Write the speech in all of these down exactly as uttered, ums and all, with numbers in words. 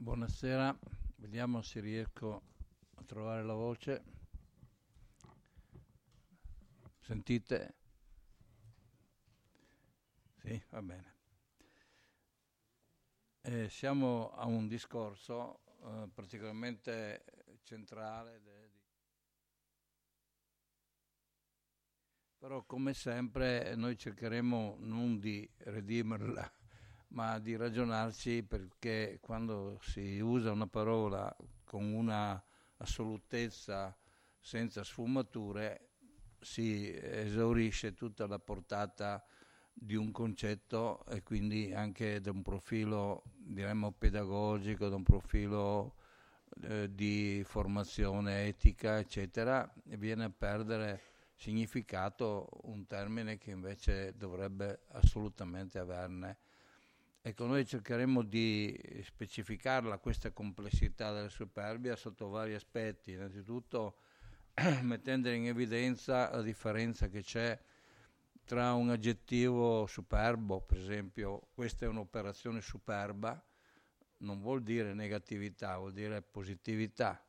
Buonasera, vediamo se riesco a trovare la voce. Sentite? Sì, va bene. Eh, siamo a un discorso eh, particolarmente centrale, de- di- però come sempre noi cercheremo non di redimerla, ma di ragionarci, perché quando si usa una parola con una assolutezza senza sfumature si esaurisce tutta la portata di un concetto, e quindi anche da un profilo, diremmo, pedagogico, da un profilo eh, di formazione etica, eccetera, e viene a perdere significato un termine che invece dovrebbe assolutamente averne. Ecco, noi cercheremo di specificarla, questa complessità della superbia, sotto vari aspetti. Innanzitutto mettendo in evidenza la differenza che c'è tra un aggettivo superbo, per esempio, questa è un'operazione superba, non vuol dire negatività, vuol dire positività.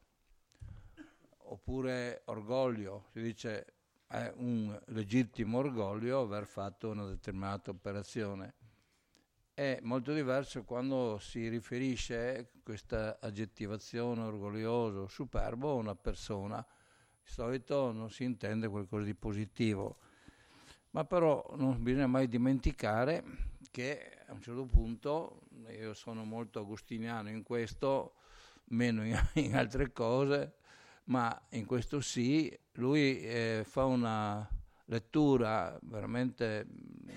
Oppure orgoglio, si dice è un legittimo orgoglio aver fatto una determinata operazione. È molto diverso quando si riferisce questa aggettivazione orgoglioso, superbo a una persona. Di solito non si intende qualcosa di positivo, ma però non bisogna mai dimenticare che a un certo punto, io sono molto agostiniano in questo, meno in, in altre cose, ma in questo sì, lui eh, fa una lettura veramente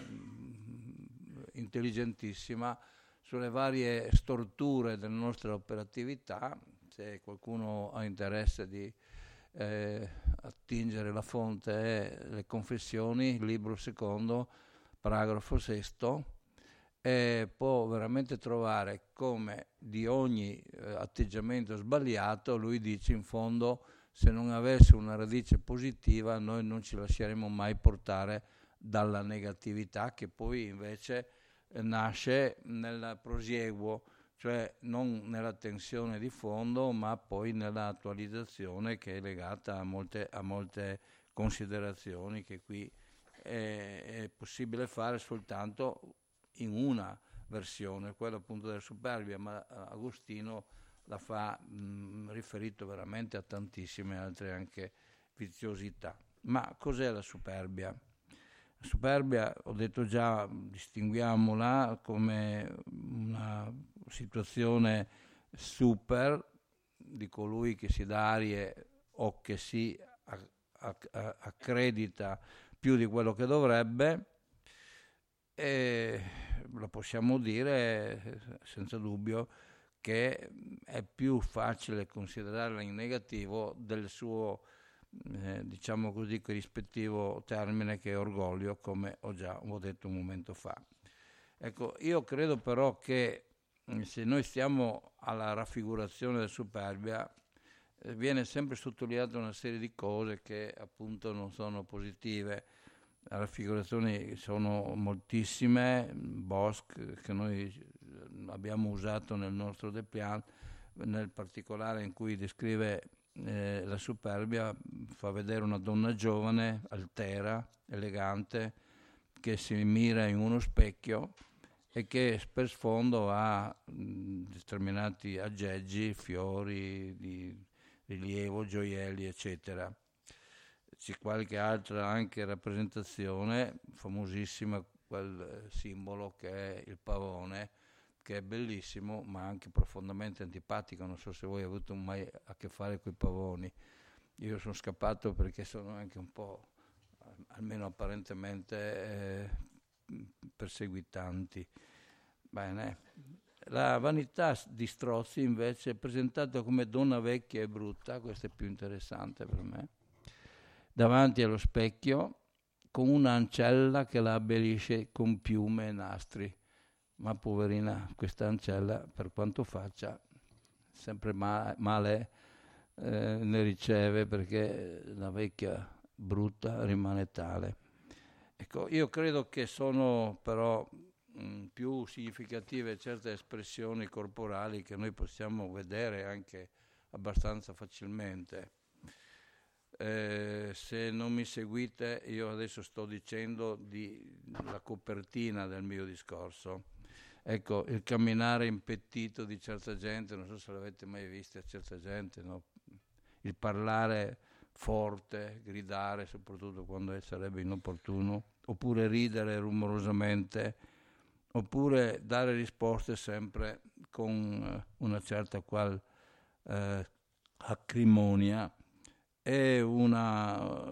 mh, intelligentissima sulle varie storture della nostra operatività. Se qualcuno ha interesse di eh, attingere la fonte, è le Confessioni, libro secondo, paragrafo sesto, e può veramente trovare come di ogni eh, atteggiamento sbagliato, lui dice in fondo, se non avesse una radice positiva noi non ci lasceremo mai portare dalla negatività, che poi invece eh, nasce nel prosieguo, cioè non nella tensione di fondo, ma poi nell'attualizzazione, che è legata a molte, a molte considerazioni che qui è, è possibile fare soltanto in una versione, quella appunto della superbia, ma Agostino la fa mh, riferito veramente a tantissime altre anche viziosità. Ma cos'è la superbia? La superbia, ho detto già, distinguiamola come una situazione super di colui che si dà arie o che si accredita più di quello che dovrebbe, e lo possiamo dire senza dubbio che è più facile considerarla in negativo del suo eh, diciamo così rispettivo termine, che è orgoglio, come ho già ho detto un momento fa. Ecco, io credo però che se noi stiamo alla raffigurazione della superbia, eh, viene sempre sottolineata una serie di cose che appunto non sono positive. Le raffigurazioni sono moltissime, Bosch, che noi abbiamo usato nel nostro De Plan, nel particolare in cui descrive eh, la superbia, fa vedere una donna giovane, altera, elegante, che si mira in uno specchio e che per sfondo ha mh, determinati aggeggi, fiori di rilievo, gioielli, eccetera. C'è qualche altra anche rappresentazione, famosissima, quel simbolo che è il pavone, che è bellissimo ma anche profondamente antipatico. Non so se voi avete avuto mai a che fare con i pavoni. Io sono scappato perché sono anche un po', almeno apparentemente, eh, perseguitanti. Bene. La vanità di Strozzi invece è presentata come donna vecchia e brutta, questo è più interessante per me, davanti allo specchio, con un'ancella che la abbellisce con piume e nastri. Ma poverina, questa ancella, per quanto faccia, sempre ma- male eh, ne riceve, perché la vecchia brutta rimane tale. Ecco, io credo che sono però mh, più significative certe espressioni corporali che noi possiamo vedere anche abbastanza facilmente. Eh, se non mi seguite, io adesso sto dicendo di, la copertina del mio discorso. Ecco, il camminare impettito di certa gente, non so se l'avete mai vista certa gente, no? Il parlare forte, gridare, soprattutto quando sarebbe inopportuno, oppure ridere rumorosamente, oppure dare risposte sempre con una certa qual eh, acrimonia. È una,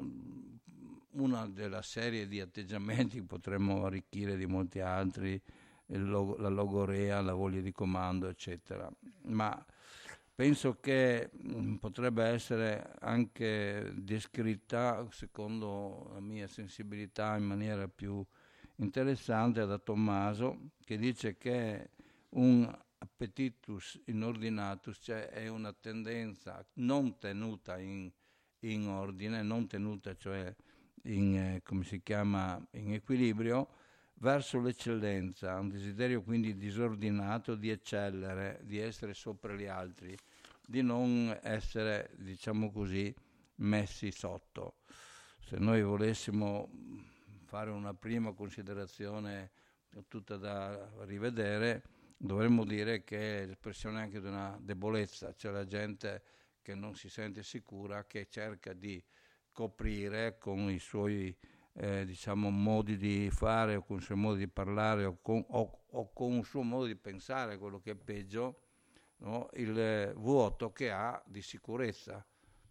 una della serie di atteggiamenti che potremmo arricchire di molti altri, Log- la logorea, la voglia di comando, eccetera. Ma penso che mh, potrebbe essere anche descritta, secondo la mia sensibilità, in maniera più interessante da Tommaso, che dice che un appetitus inordinatus, cioè è una tendenza non tenuta in, in ordine, non tenuta cioè in, eh, come si chiama, in equilibrio, verso l'eccellenza, un desiderio quindi disordinato di eccellere, di essere sopra gli altri, di non essere, diciamo così, messi sotto. Se noi volessimo fare una prima considerazione tutta da rivedere, dovremmo dire che è l'espressione anche di una debolezza, c'è la gente che non si sente sicura, che cerca di coprire con i suoi Eh, diciamo modi di fare o con il suo modo di parlare o con, o, o con il suo modo di pensare, quello che è peggio, no? Il eh, vuoto che ha di sicurezza.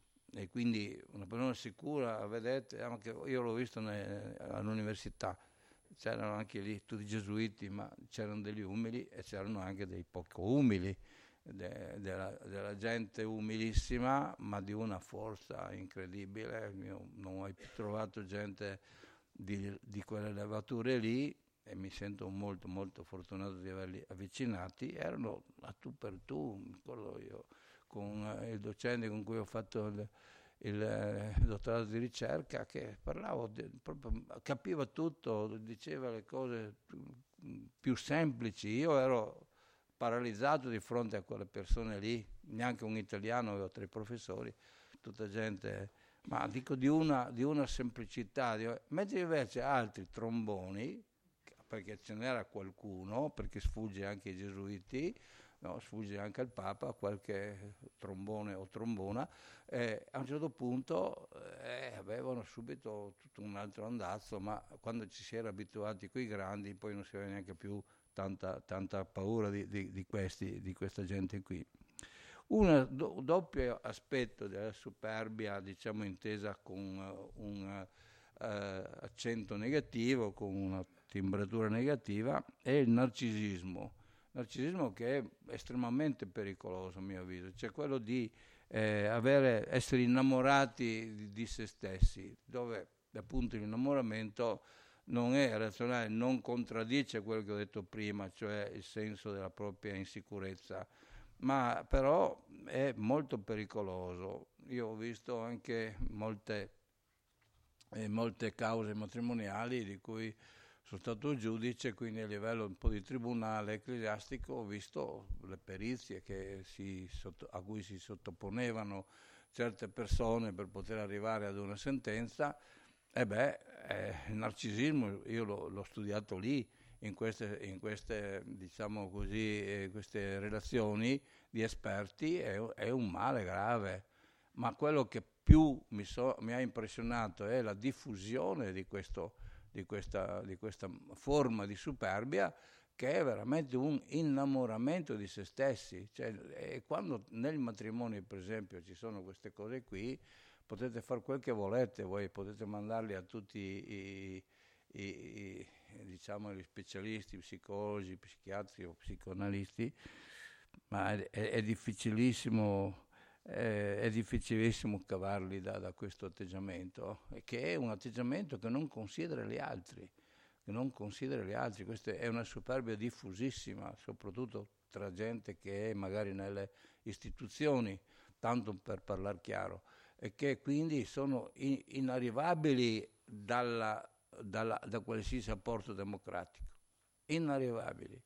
E quindi una persona sicura, vedete, anche io l'ho visto ne, all'università, c'erano anche lì tutti gesuiti, ma c'erano degli umili e c'erano anche dei poco umili, de, della, della gente umilissima, ma di una forza incredibile. Io non ho mai più trovato gente di, di quelle levature lì, e mi sento molto molto fortunato di averli avvicinati. Erano a tu per tu, mi ricordo io, con il docente con cui ho fatto il, il, il dottorato di ricerca, che parlavo, di, proprio, capiva tutto, diceva le cose più semplici. Io ero paralizzato di fronte a quelle persone lì, neanche un italiano, avevo tre professori, tutta gente, ma dico di una, di una semplicità, di, mentre invece altri tromboni, perché ce n'era qualcuno, perché sfugge anche ai gesuiti, no, sfugge anche al Papa, qualche trombone o trombona, eh, a un certo punto eh, avevano subito tutto un altro andazzo, ma quando ci si era abituati coi grandi poi non si aveva neanche più tanta, tanta paura di, di, di, questi, di questa gente qui. Un do, doppio aspetto della superbia, diciamo intesa con uh, un uh, accento negativo, con una timbratura negativa, è il narcisismo. Narcisismo che è estremamente pericoloso a mio avviso, cioè quello di eh, avere, essere innamorati di, di se stessi, dove appunto l'innamoramento non è razionale, non contraddice quello che ho detto prima, cioè il senso della propria insicurezza, ma però è molto pericoloso. Io ho visto anche molte, eh, molte cause matrimoniali di cui sono stato giudice, quindi a livello un po' di tribunale ecclesiastico ho visto le perizie che si sotto, a cui si sottoponevano certe persone per poter arrivare ad una sentenza. E beh, eh, il narcisismo io l'ho, l'ho studiato lì, in queste, in queste diciamo così, eh, queste relazioni di esperti, è, è un male grave. Ma quello che più mi, so, mi ha impressionato è la diffusione di, questo, di, questa, di questa forma di superbia, che è veramente un innamoramento di se stessi. Cioè, e quando nel matrimonio, per esempio, ci sono queste cose qui, potete fare quel che volete, voi potete mandarli a tutti i, i, i, diciamo, gli specialisti, psicologi, psichiatri o psicoanalisti, ma è, è, è difficilissimo, è, è difficilissimo cavarli da, da questo atteggiamento, che è un atteggiamento che non considera gli altri, che non considera gli altri. Questa è una superbia diffusissima, soprattutto tra gente che è magari nelle istituzioni, tanto per parlare chiaro, e che quindi sono in, inarrivabili dalla, dalla, da qualsiasi apporto democratico. inarrivabili.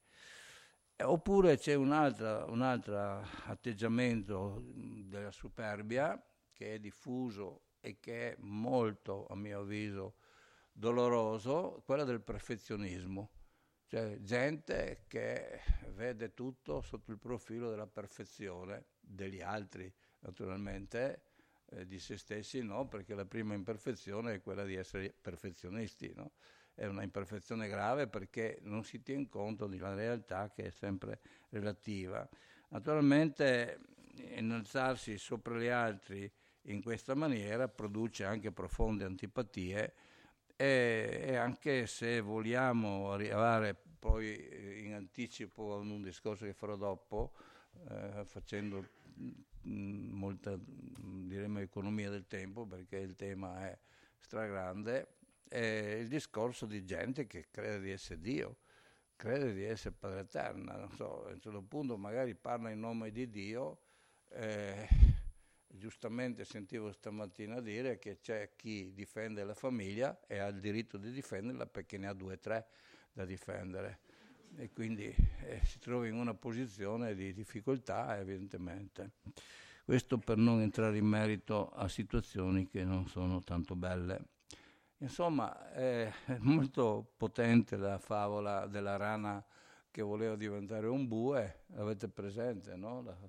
Oppure c'è un altro, un altro atteggiamento della superbia che è diffuso e che è molto, a mio avviso, doloroso, quello del perfezionismo. Cioè gente che vede tutto sotto il profilo della perfezione, degli altri naturalmente, eh, di se stessi no, perché la prima imperfezione è quella di essere perfezionisti, no? È una imperfezione grave perché non si tiene conto della realtà che è sempre relativa. Naturalmente innalzarsi sopra gli altri in questa maniera produce anche profonde antipatie e, e anche se vogliamo arrivare poi in anticipo a un discorso che farò dopo, eh, facendo mh, molta diremo economia del tempo perché il tema è stragrande, è il discorso di gente che crede di essere Dio, crede di essere Padre Eterno, non so, a un certo punto magari parla in nome di Dio, eh, giustamente sentivo stamattina dire che c'è chi difende la famiglia e ha il diritto di difenderla perché ne ha due o tre da difendere e quindi eh, si trova in una posizione di difficoltà evidentemente. Questo per non entrare in merito a situazioni che non sono tanto belle. Insomma, è molto potente la favola della rana che voleva diventare un bue, avete presente, no? La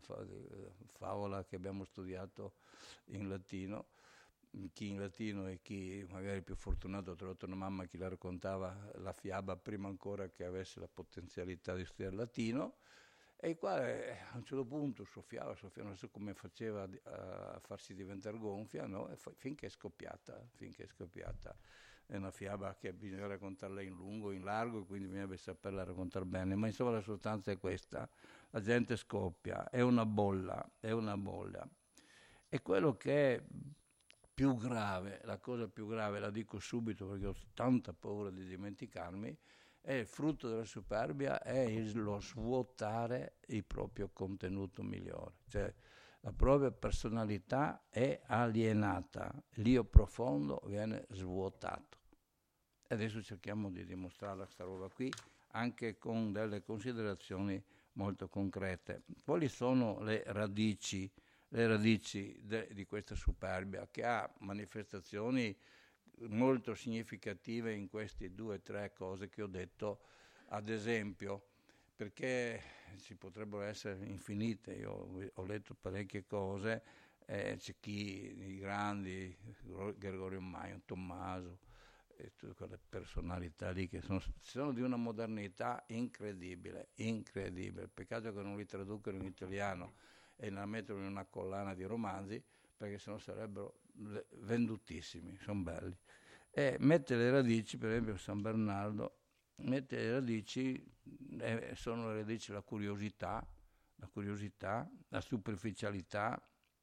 favola che abbiamo studiato in latino, chi in latino e chi magari più fortunato ha trovato una mamma che la raccontava la fiaba prima ancora che avesse la potenzialità di studiare latino, e il quale a un certo punto soffiava, soffiava, non so come faceva a farsi diventare gonfia, no? E finché è scoppiata, finché è scoppiata. È una fiaba che bisogna raccontarla in lungo, in largo, quindi bisogna saperla raccontare bene, ma insomma la sostanza è questa, la gente scoppia, è una bolla, è una bolla. E quello che è più grave, la cosa più grave, la dico subito perché ho tanta paura di dimenticarmi, è il frutto della superbia, è il, lo svuotare il proprio contenuto migliore, cioè la propria personalità è alienata, l'io profondo viene svuotato. E adesso cerchiamo di dimostrare questa roba qui anche con delle considerazioni molto concrete. Quali sono le radici, le radici de, di questa superbia che ha manifestazioni molto significative in queste due o tre cose che ho detto, ad esempio, perché ci potrebbero essere infinite, io ho letto parecchie cose, eh, c'è chi, i grandi, Gregorio Maio, Tommaso, e tutte quelle personalità lì che sono, sono di una modernità incredibile, incredibile, peccato che non li traducono in italiano e la mettono in una collana di romanzi, perché sennò sarebbero vendutissimi, sono belli. E mette le radici, per esempio San Bernardo, mette le radici, eh, sono le radici la curiosità, la curiosità, la superficialità,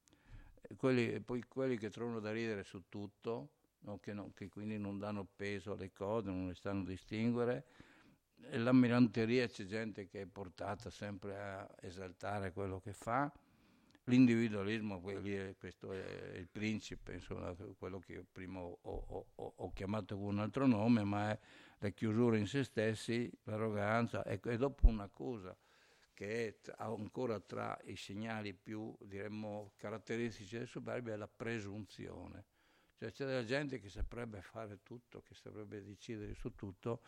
quelli, poi quelli che trovano da ridere su tutto, no? Che, non, che quindi non danno peso alle cose, non le sanno distinguere. E la milanteria, c'è gente che è portata sempre a esaltare quello che fa. L'individualismo, questo è il principe, insomma, quello che io prima ho, ho, ho, ho chiamato con un altro nome, ma è la chiusura in se stessi, l'arroganza, e, e dopo una cosa che è ancora tra i segnali più, diremmo, caratteristici del superbia è la presunzione. Cioè c'è della gente che saprebbe fare tutto, che saprebbe decidere su tutto,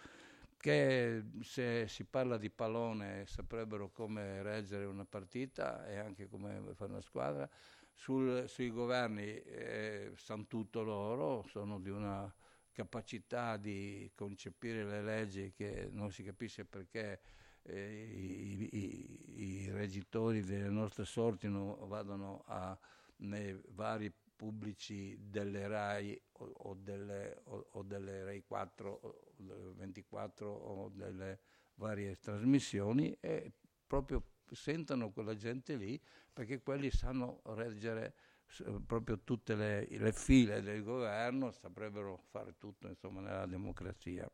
che se si parla di pallone saprebbero come reggere una partita e anche come fare una squadra. Sul, sui governi eh, sanno tutto loro, sono di una capacità di concepire le leggi che non si capisce perché eh, i, i, i reggitori delle nostre sorti non vadano a, nei vari pubblici delle RAI o, o, delle, o, o delle RAI quattro o delle ventiquattro o delle varie trasmissioni e proprio sentono quella gente lì perché quelli sanno reggere proprio tutte le, le file del governo, saprebbero fare tutto insomma nella democrazia.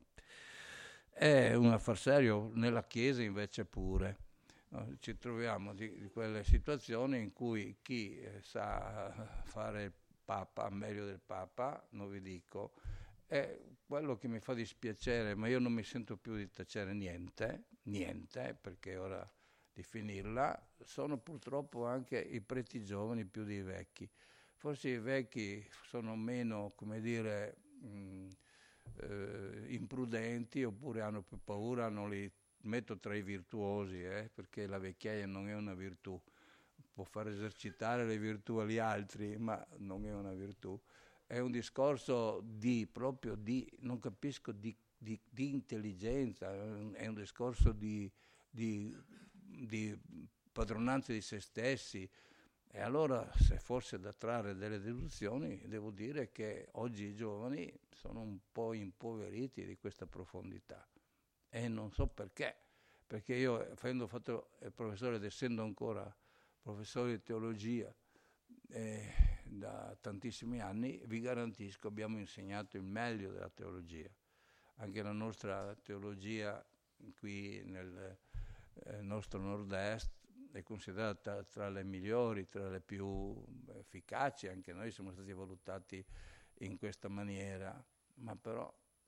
È un affar serio nella Chiesa invece pure. Ci troviamo di, di quelle situazioni in cui chi eh, sa fare il Papa meglio del Papa, non vi dico, è quello che mi fa dispiacere, ma io non mi sento più di tacere niente, niente, perché è ora di finirla, sono purtroppo anche i preti giovani più dei vecchi. Forse i vecchi sono meno, come dire, mh, eh, imprudenti, oppure hanno più paura, non li metto tra i virtuosi, eh, perché la vecchiaia non è una virtù, può far esercitare le virtù agli altri, ma non è una virtù. È un discorso di, proprio di, non capisco, di, di, di intelligenza, è un discorso di, di, di padronanza di se stessi. E allora, se fosse da trarre delle deduzioni, devo dire che oggi i giovani sono un po' impoveriti di questa profondità. E non so perché, perché io, avendo fatto il professore ed essendo ancora professore di teologia eh, da tantissimi anni, vi garantisco abbiamo insegnato il meglio della teologia. Anche la nostra teologia qui nel eh, nostro nord-est è considerata tra le migliori, tra le più efficaci, anche noi siamo stati valutati in questa maniera, ma però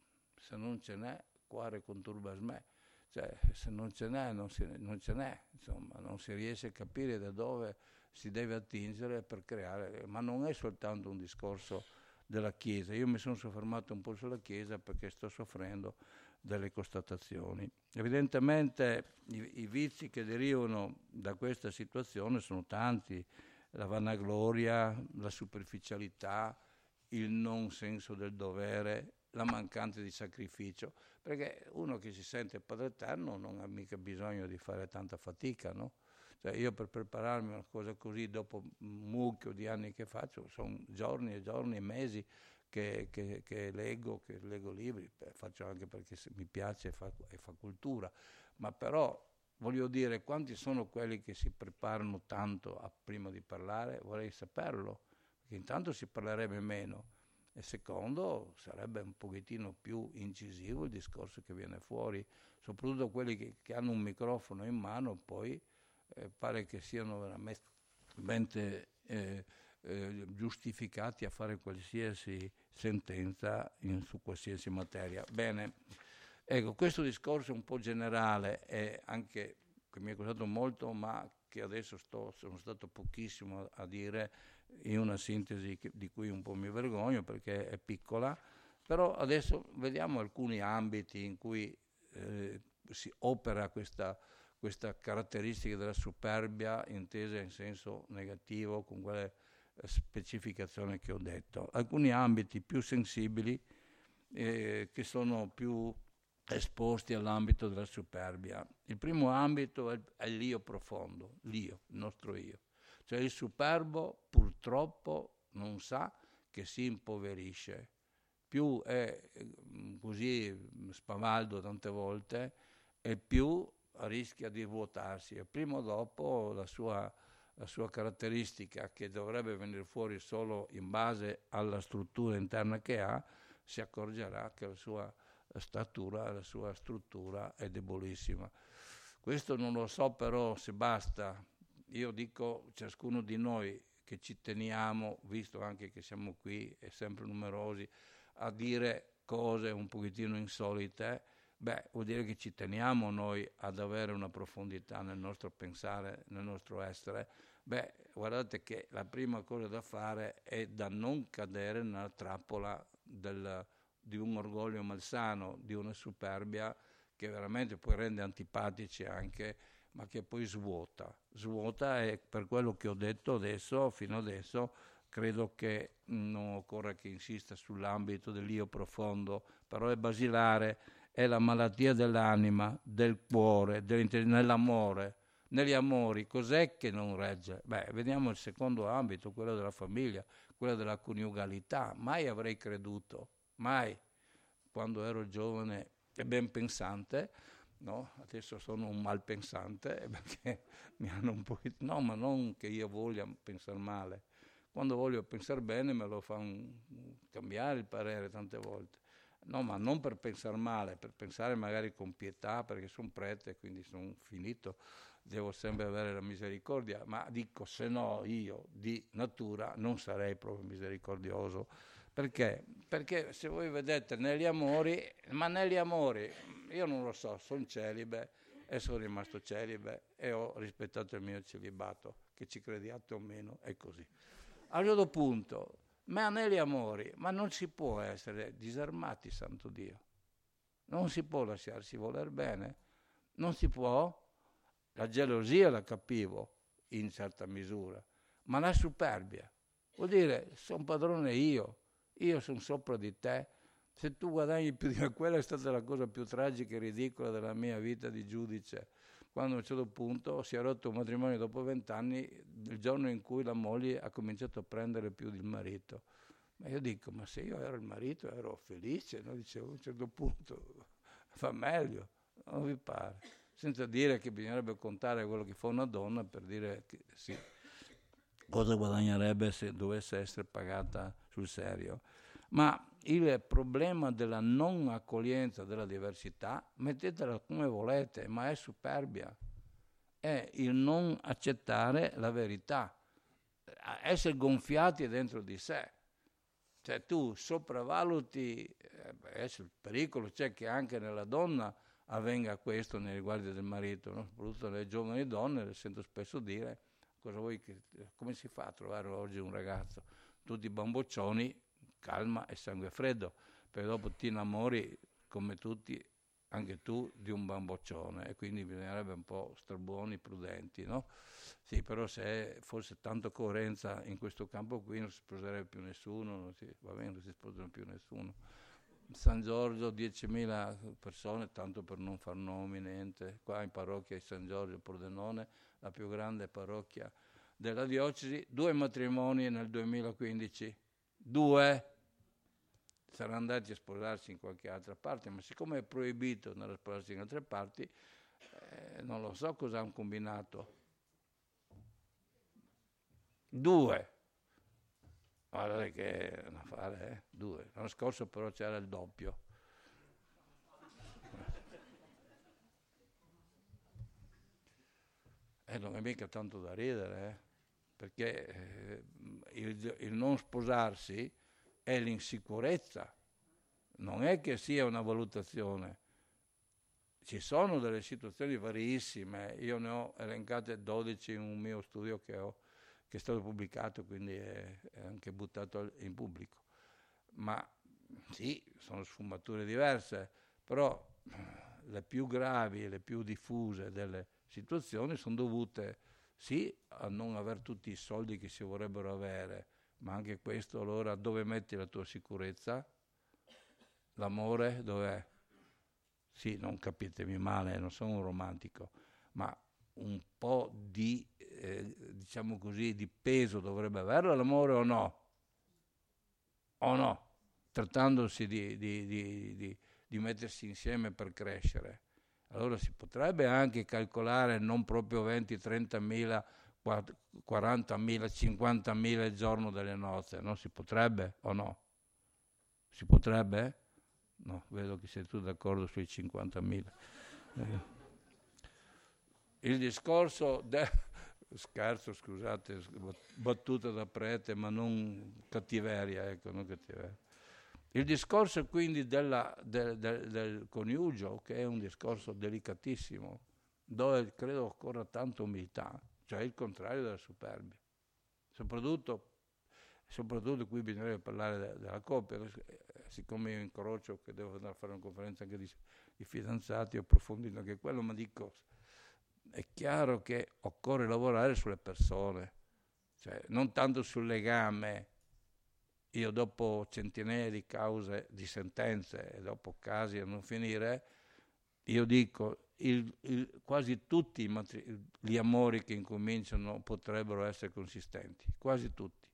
se non ce n'è, quare conturbas me, cioè se non ce n'è, non, si, non ce n'è, insomma, non si riesce a capire da dove si deve attingere per creare, ma non è soltanto un discorso della Chiesa, io mi sono soffermato un po' sulla Chiesa perché sto soffrendo delle constatazioni. Evidentemente i, i vizi che derivano da questa situazione sono tanti, la vanagloria, la superficialità, il non senso del dovere, la mancanza di sacrificio, perché uno che si sente Padre Eterno non ha mica bisogno di fare tanta fatica, no? Cioè io per prepararmi a una cosa così, dopo un mucchio di anni che faccio, sono giorni e giorni e mesi che, che, che leggo, che leggo libri, faccio anche perché mi piace e fa, e fa cultura, ma però voglio dire, quanti sono quelli che si preparano tanto a, prima di parlare? Vorrei saperlo, perché intanto si parlerebbe meno e secondo sarebbe un pochettino più incisivo il discorso che viene fuori, soprattutto quelli che, che hanno un microfono in mano, poi eh, pare che siano veramente eh, eh, giustificati a fare qualsiasi sentenza in, su qualsiasi materia. Bene, ecco, questo discorso un po' generale è anche che mi è costato molto, ma che adesso sto, sono stato pochissimo a dire in una sintesi che, di cui un po' mi vergogno perché è piccola, però adesso vediamo alcuni ambiti in cui eh, si opera questa, questa caratteristica della superbia intesa in senso negativo con quelle specificazioni che ho detto. Alcuni ambiti più sensibili eh, che sono più esposti all'ambito della superbia. Il primo ambito è, è l'io profondo, l'io, il nostro io. Cioè il superbo purtroppo non sa che si impoverisce. Più è così spavaldo tante volte e più rischia di vuotarsi. E prima o dopo la sua, la sua caratteristica, che dovrebbe venire fuori solo in base alla struttura interna che ha, si accorgerà che la sua statura, la sua struttura è debolissima. Questo non lo so però se basta. Io dico, ciascuno di noi che ci teniamo, visto anche che siamo qui e sempre numerosi, a dire cose un pochettino insolite, beh, vuol dire che ci teniamo noi ad avere una profondità nel nostro pensare, nel nostro essere. Beh, guardate che la prima cosa da fare è da non cadere nella trappola del, di un orgoglio malsano, di una superbia che veramente poi rende antipatici anche, ma che poi svuota. Svuota e per quello che ho detto adesso, fino adesso, credo che non occorra che insista sull'ambito dell'io profondo, però è basilare, è la malattia dell'anima, del cuore, nell'amore. Negli amori, cos'è che non regge? Beh, vediamo il secondo ambito, quello della famiglia, quello della coniugalità. Mai avrei creduto, mai, quando ero giovane e ben pensante, no? Adesso sono un malpensante perché mi hanno un po'... No, ma non che io voglia pensare male. Quando voglio pensare bene me lo fanno cambiare il parere tante volte. No, ma non per pensare male, per pensare magari con pietà, perché sono prete e quindi sono finito, devo sempre avere la misericordia, ma dico se no io di natura non sarei proprio misericordioso, Perché? Perché se voi vedete negli amori, ma negli amori, io non lo so, sono celibe e sono rimasto celibe e ho rispettato il mio celibato, che ci crediate o meno, è così. A un certo punto, ma negli amori, ma non si può essere disarmati, santo Dio. Non si può lasciarsi voler bene, non si può. La gelosia la capivo in certa misura, ma la superbia vuol dire sono padrone io, io sono sopra di te, se tu guadagni più di me, quella è stata la cosa più tragica e ridicola della mia vita di giudice, quando a un certo punto si è rotto un matrimonio dopo vent'anni, il giorno in cui la moglie ha cominciato a prendere più del marito. Ma io dico, ma se io ero il marito ero felice, no? Dicevo a un certo punto fa meglio, non vi pare? Senza dire che bisognerebbe contare quello che fa una donna per dire che sì, cosa guadagnerebbe se dovesse essere pagata sul serio. Ma il problema della non accoglienza della diversità, mettetela come volete, ma è superbia, è il non accettare la verità, essere gonfiati dentro di sé. Cioè tu sopravvaluti, eh, adesso il pericolo c'è che anche nella donna avvenga questo nei riguardi del marito, no? Soprattutto le giovani donne, le sento spesso dire, cosa vuoi che, come si fa a trovare oggi un ragazzo? Tutti bamboccioni, calma e sangue freddo, perché dopo ti innamori come tutti, anche tu, di un bamboccione, e quindi bisognerebbe un po' star buoni, prudenti, no? Sì, però se fosse tanta coerenza in questo campo qui non si sposerebbe più nessuno, non si, va bene, non si sposano più nessuno. San Giorgio, diecimila persone, tanto per non far nomi, niente. Qua in parrocchia di San Giorgio Pordenone, la più grande parrocchia della diocesi, due matrimoni nel duemilaquindici. Due saranno andati a sposarsi in qualche altra parte, ma siccome è proibito andare a sposarsi in altre parti, eh, non lo so cosa hanno combinato. Due. Guarda che è un affare, eh? Due. L'anno scorso però c'era il doppio. E eh, non è mica tanto da ridere, eh? Perché eh, il, il non sposarsi è l'insicurezza, non è che sia una valutazione. Ci sono delle situazioni varissime, io ne ho elencate dodici in un mio studio che ho che è stato pubblicato, quindi è, è anche buttato in pubblico. Ma sì, sono sfumature diverse, però le più gravi e le più diffuse delle situazioni sono dovute sì a non avere tutti i soldi che si vorrebbero avere, ma anche questo allora dove metti la tua sicurezza? L'amore dov'è? Sì, non capitemi male, non sono un romantico, ma un po' di, eh, diciamo così, di peso dovrebbe averlo l'amore o no? O no? Trattandosi di, di, di, di, di mettersi insieme per crescere. Allora si potrebbe anche calcolare non proprio venti, trentamila, quarantamila, cinquantamila il giorno delle nozze, no? Si potrebbe o no? Si potrebbe? No, vedo che sei tu d'accordo sui cinquantamila. Eh. Il discorso, de... scherzo, scusate, battuta da prete, ma non cattiveria, ecco, non cattiveria. Il discorso quindi della, del, del, del coniugio, che è un discorso delicatissimo, dove credo occorra tanta umiltà, cioè il contrario della superbia. Soprattutto, soprattutto qui bisognerebbe parlare de, della coppia, siccome io incrocio che devo andare a fare una conferenza anche di, di fidanzati, ho approfondito anche quello, ma dico, è chiaro che occorre lavorare sulle persone, cioè non tanto sul legame. Io dopo centinaia di cause, di sentenze e dopo casi a non finire, io dico il, il, quasi tutti i matri- gli amori che incominciano potrebbero essere consistenti, quasi tutti.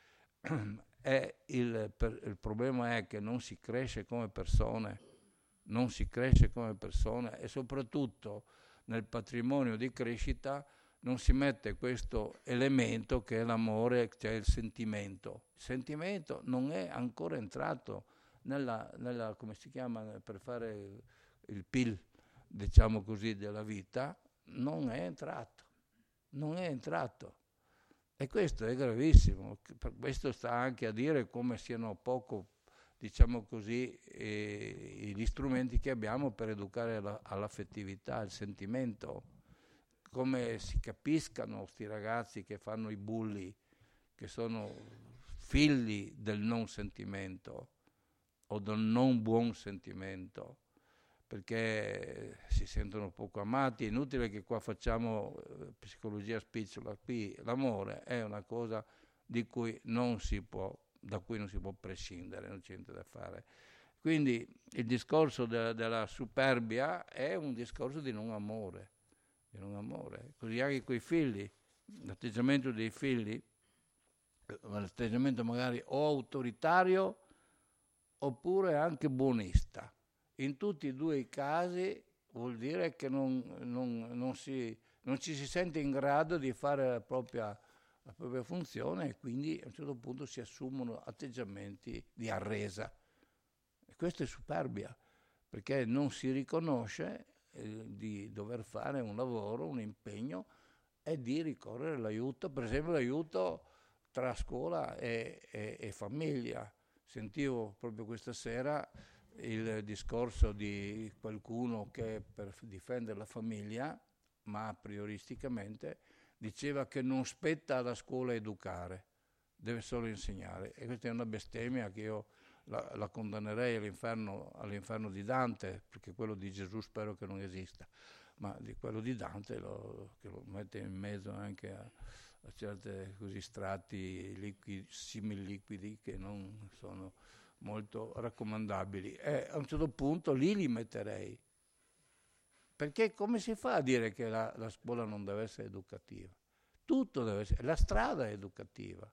È il, per, il problema è che non si cresce come persone, non si cresce come persone e soprattutto nel patrimonio di crescita non si mette questo elemento che è l'amore, cioè il sentimento. Il sentimento non è ancora entrato nella, nella come si chiama, per fare il P I L, diciamo così, della vita, non è entrato, non è entrato. E questo è gravissimo, per questo sta anche a dire come siano poco, diciamo così, eh, gli strumenti che abbiamo per educare alla, all'affettività, al sentimento, come si capiscano sti ragazzi che fanno i bulli, che sono figli del non sentimento o del non buon sentimento, perché si sentono poco amati. È inutile che qua facciamo eh, psicologia spicciola, qui l'amore è una cosa di cui non si può, da cui non si può prescindere, non c'è niente da fare. Quindi il discorso de- della superbia è un discorso di non amore, di non amore. Così anche coi figli, l'atteggiamento dei figli, l'atteggiamento magari o autoritario oppure anche buonista. In tutti e due i casi vuol dire che non, non, non, si, non ci si sente in grado di fare la propria, la propria funzione e quindi a un certo punto si assumono atteggiamenti di arresa. E questa è superbia, perché non si riconosce eh, di dover fare un lavoro, un impegno e di ricorrere all'aiuto, per esempio l'aiuto tra scuola e, e, e famiglia. Sentivo proprio questa sera il discorso di qualcuno che per difendere la famiglia, ma a prioristicamente, diceva che non spetta alla scuola educare, deve solo insegnare. E questa è una bestemmia che io la, la condannerei all'inferno, all'inferno di Dante, perché quello di Gesù spero che non esista, ma di quello di Dante lo, che lo mette in mezzo anche a, a certi così strati liquidi, simil-liquidi che non sono molto raccomandabili. E a un certo punto lì li metterei. Perché come si fa a dire che la, la scuola non deve essere educativa? Tutto deve essere, la strada è educativa.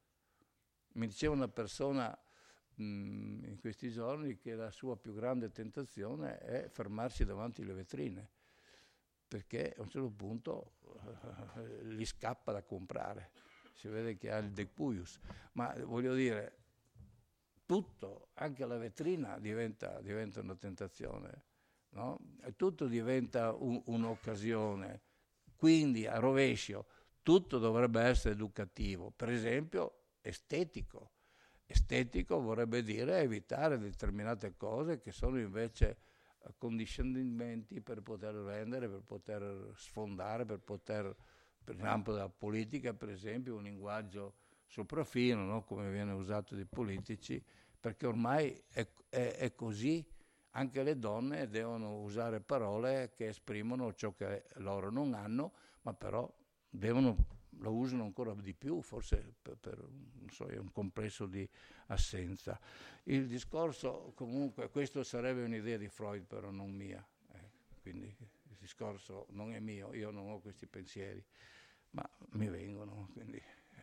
Mi diceva una persona mh, in questi giorni che la sua più grande tentazione è fermarsi davanti alle vetrine, perché a un certo punto uh, gli scappa da comprare. Si vede che ha il decuius. Ma voglio dire, tutto, anche la vetrina diventa, diventa una tentazione, no? E tutto diventa un, un'occasione, quindi a rovescio tutto dovrebbe essere educativo, per esempio estetico. Estetico vorrebbe dire evitare determinate cose che sono invece condizionamenti per poter rendere, per poter sfondare, per poter, per campo della politica per esempio, un linguaggio sopraffino, no? Come viene usato dai politici, perché ormai è, è, è così, anche le donne devono usare parole che esprimono ciò che loro non hanno, ma però devono, lo usano ancora di più, forse per, per non so, è un complesso di assenza. Il discorso comunque, questo sarebbe un'idea di Freud però non mia, eh, quindi il discorso non è mio, io non ho questi pensieri, ma mi vengono, quindi...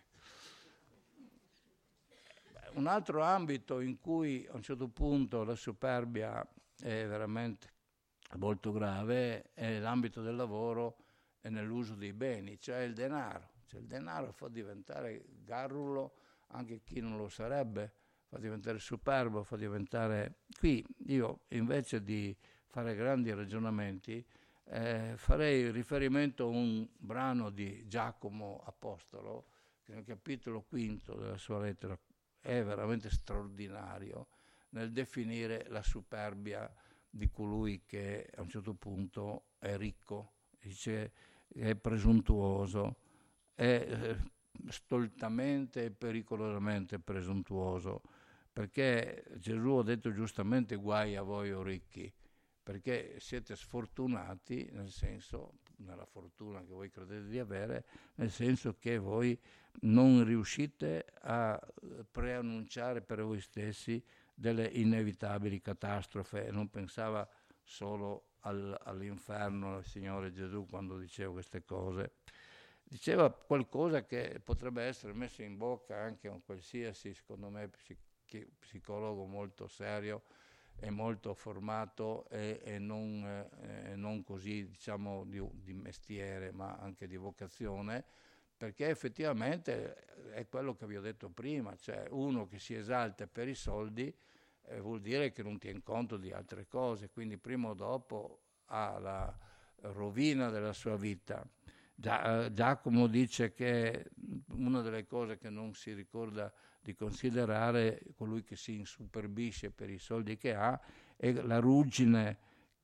Un altro ambito in cui a un certo punto la superbia è veramente molto grave è l'ambito del lavoro e nell'uso dei beni, cioè il denaro. Cioè il denaro fa diventare garrulo anche chi non lo sarebbe, fa diventare superbo, fa diventare... Qui io invece di fare grandi ragionamenti eh, farei riferimento a un brano di Giacomo Apostolo che nel capitolo quinto della sua lettera è veramente straordinario nel definire la superbia di colui che a un certo punto è ricco, dice che è presuntuoso, è eh, stoltamente e pericolosamente presuntuoso, perché Gesù ha detto giustamente guai a voi o ricchi, perché siete sfortunati nel senso, nella fortuna che voi credete di avere, nel senso che voi non riuscite a preannunciare per voi stessi delle inevitabili catastrofe. Non pensava solo al, all'inferno il Signore Gesù quando diceva queste cose. Diceva qualcosa che potrebbe essere messo in bocca anche a un qualsiasi, secondo me, psicologo molto serio e molto formato e, e non, eh, non così, diciamo, di, di mestiere, ma anche di vocazione, perché effettivamente è quello che vi ho detto prima, cioè uno che si esalta per i soldi eh, vuol dire che non tiene conto di altre cose, quindi prima o dopo ha la rovina della sua vita. Gia- Giacomo dice che una delle cose che non si ricorda di considerare, colui che si insuperbisce per i soldi che ha, è la ruggine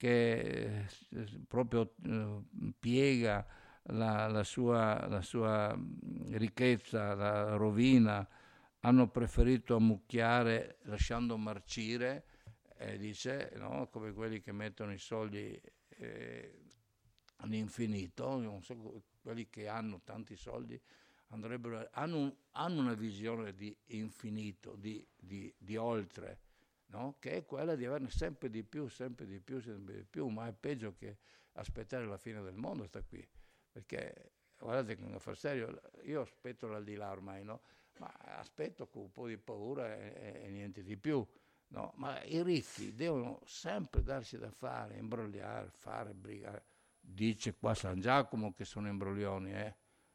che eh, proprio eh, piega la, la sua, la sua ricchezza, la rovina. Hanno preferito ammucchiare lasciando marcire, eh, dice, no? Come quelli che mettono i soldi eh, all'infinito, non so, quelli che hanno tanti soldi andrebbero, hanno, hanno una visione di infinito, di, di, di oltre, no? Che è quella di averne sempre di più, sempre di più, sempre di più, ma è peggio che aspettare la fine del mondo sta qui, perché guardate che non fa serio, io aspetto l'aldilà ormai, no? Ma aspetto con un po' di paura e, e niente di più, no? Ma i ricchi devono sempre darsi da fare, imbrogliare, fare, brigare. Dice qua San Giacomo che sono imbroglioni, eh?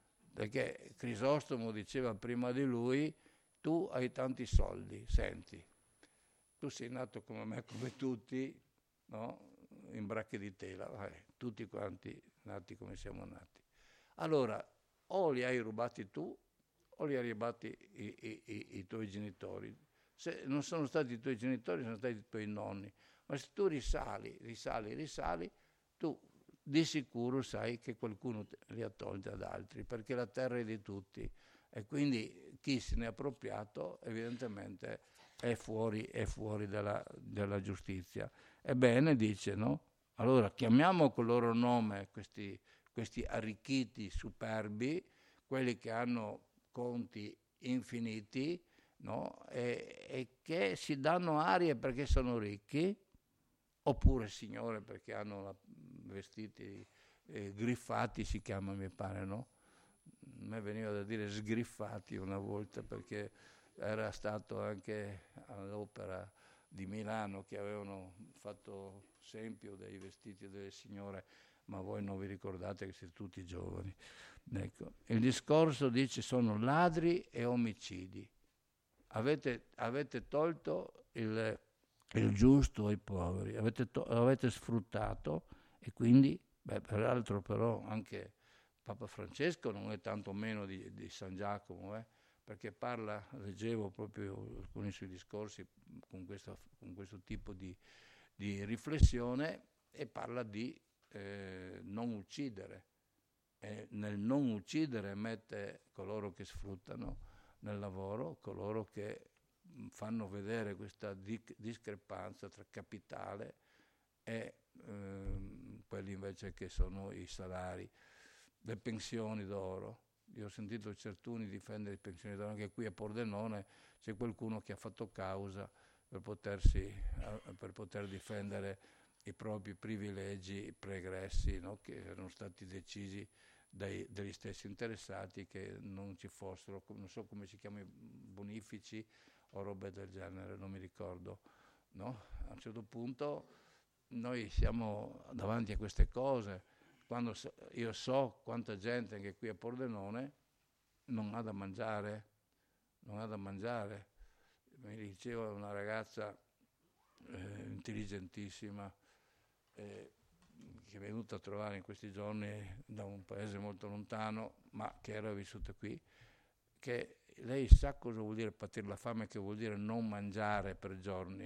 Perché Crisostomo diceva prima di lui, tu hai tanti soldi, senti, tu sei nato come me, come tutti, no? In bracche di tela, vai, tutti quanti nati come siamo nati. Allora, o li hai rubati tu, o li hai rubati i, i, i, i tuoi genitori. Se non sono stati i tuoi genitori, sono stati i tuoi nonni. Ma se tu risali, risali, risali, tu di sicuro sai che qualcuno li ha tolti ad altri, perché la terra è di tutti. E quindi chi se ne è appropriato evidentemente è fuori, è fuori dalla, dalla giustizia. Ebbene, dice, no? Allora chiamiamo col loro nome questi, questi arricchiti superbi, quelli che hanno conti infiniti, no? e, e che si danno arie perché sono ricchi, oppure signore perché hanno la, vestiti eh, griffati, si chiama mi pare, no? A me veniva da dire sgriffati una volta, perché era stato anche all'Opera di Milano che avevano fatto esempio dei vestiti delle signore, ma voi non vi ricordate che siete tutti giovani. Ecco. Il discorso dice sono ladri e omicidi. Avete, avete tolto il, il giusto ai poveri, avete, to- avete sfruttato, e quindi, beh, peraltro però anche Papa Francesco non è tanto meno di, di San Giacomo, eh, perché parla, leggevo proprio alcuni suoi discorsi con, questa, con questo tipo di, di riflessione, e parla di eh, non uccidere. E nel non uccidere mette coloro che sfruttano nel lavoro, coloro che fanno vedere questa discrepanza tra capitale e ehm, quelli invece che sono i salari, le pensioni d'oro. Io ho sentito certuni difendere le pensioni d'oro, anche qui a Pordenone c'è qualcuno che ha fatto causa per, potersi, per poter difendere i propri privilegi pregressi, no? Che erano stati decisi dai, dagli stessi interessati, che non ci fossero, non so come si chiamano, bonifici o robe del genere, non mi ricordo. No? A un certo punto noi siamo davanti a queste cose, quando so, io so quanta gente anche qui a Pordenone non ha da mangiare, non ha da mangiare. Mi diceva una ragazza eh, intelligentissima, eh, che è venuta a trovare in questi giorni da un paese molto lontano, ma che era vissuta qui, che lei sa cosa vuol dire patire la fame, che vuol dire non mangiare per giorni,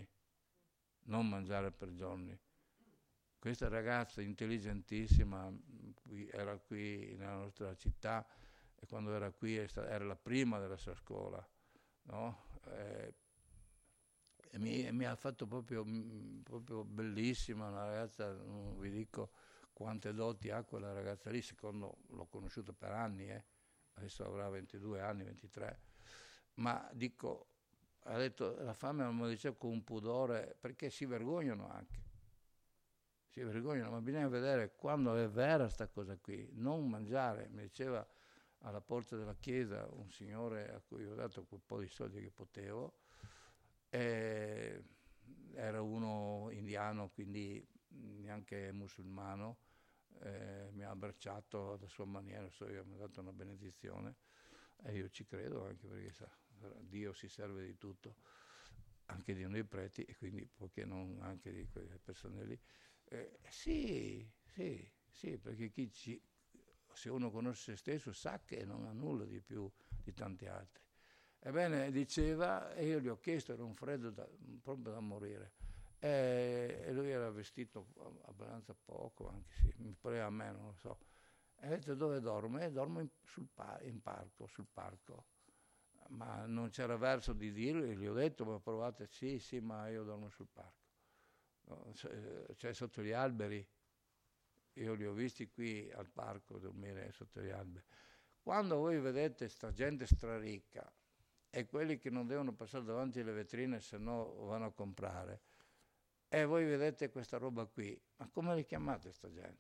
non mangiare per giorni. Questa ragazza intelligentissima era qui nella nostra città, e quando era qui era la prima della sua scuola, no? Eh, e mi, mi ha fatto proprio, proprio bellissima, una ragazza, non vi dico quante doti ha quella ragazza lì, secondo l'ho conosciuta per anni, eh. Adesso avrà ventidue anni, ventitré, ma dico, ha detto la fame non me lo diceva con un pudore, perché si vergognano anche, si vergognano, ma bisogna vedere quando è vera sta cosa qui, non mangiare. Mi diceva alla porta della chiesa un signore a cui ho dato quel po' di soldi che potevo, e era uno indiano, quindi neanche musulmano, eh, mi ha abbracciato alla sua maniera, so, io mi ha dato una benedizione, e io ci credo, anche perché sa, Dio si serve di tutto, anche di noi preti, e quindi perché non anche di quelle persone lì. Eh, sì, sì, sì, perché chi ci se uno conosce se stesso sa che non ha nulla di più di tanti altri. Ebbene, diceva, e io gli ho chiesto, era un freddo da, proprio da morire, e, e lui era vestito abbastanza poco, anche se mi pareva a me, non lo so. E ho detto, dove dormo? E dormo in, sul pa- in parco, sul parco. Ma non c'era verso di dirgli, gli ho detto, ma provate, sì, sì, ma io dormo sul parco. No, cioè sotto gli alberi, io li ho visti qui al parco dormire sotto gli alberi. Quando voi vedete sta gente straricca e quelli che non devono passare davanti alle vetrine se no vanno a comprare, e voi vedete questa roba qui, ma come li chiamate sta gente?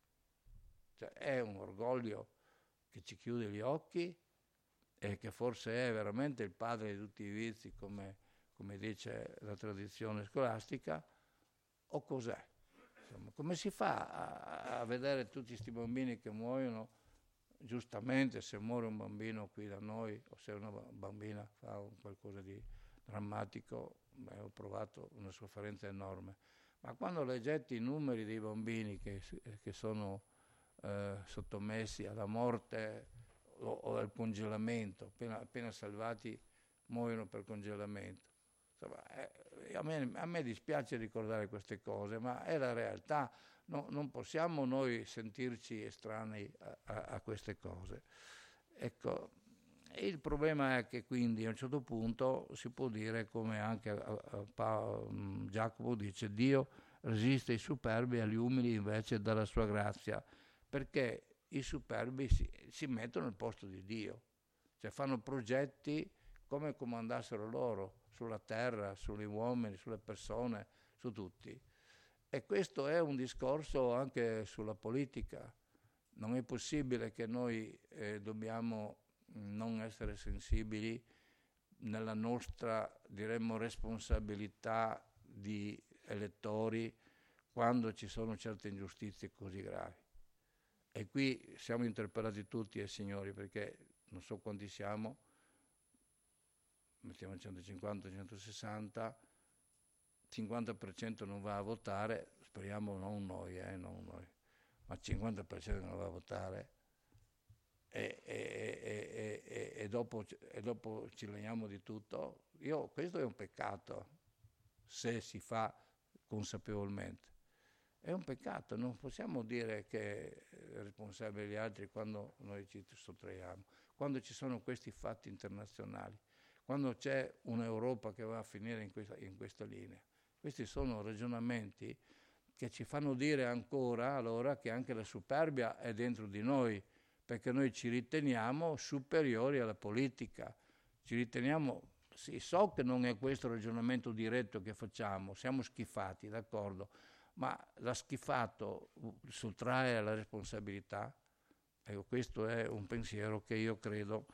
Cioè, è un orgoglio che ci chiude gli occhi e che forse è veramente il padre di tutti i vizi, come, come dice la tradizione scolastica, o cos'è? Insomma, come si fa a, a vedere tutti questi bambini che muoiono? Giustamente, se muore un bambino qui da noi o se una bambina fa un qualcosa di drammatico, beh, ho provato una sofferenza enorme. Ma quando leggete i numeri dei bambini che, che sono eh, sottomessi alla morte o, o al congelamento, appena, appena salvati muoiono per congelamento, insomma, eh, a, me, a me dispiace ricordare queste cose, ma è la realtà. No, non possiamo noi sentirci estranei a, a, a queste cose. Ecco, e il problema è che quindi a un certo punto si può dire, come anche a, a, a, Giacomo dice, Dio resiste ai superbi e agli umili invece dalla sua grazia, perché i superbi si, si mettono al posto di Dio, cioè fanno progetti come comandassero loro sulla terra, sugli uomini, sulle persone, su tutti. E questo è un discorso anche sulla politica. Non è possibile che noi eh, dobbiamo non essere sensibili nella nostra, diremmo, responsabilità di elettori quando ci sono certe ingiustizie così gravi. E qui siamo interpellati tutti, eh, signori, perché non so quanti siamo, mettiamo centocinquanta centosessanta, cinquanta per cento non va a votare, speriamo non noi, eh, non noi, ma il cinquanta per cento non va a votare e, e, e, e, e, dopo, e dopo ci lamentiamo di tutto. Io, questo è un peccato, se si fa consapevolmente. È un peccato, non possiamo dire che è responsabile gli altri quando noi ci sottraiamo, quando ci sono questi fatti internazionali, quando c'è un'Europa che va a finire in questa, in questa linea. Questi sono ragionamenti che ci fanno dire ancora allora che anche la superbia è dentro di noi, perché noi ci riteniamo superiori alla politica, ci riteniamo, sì, so che non è questo il ragionamento diretto che facciamo, siamo schifati, d'accordo, ma la schifato sottrae alla responsabilità? Ecco, questo è un pensiero che io credo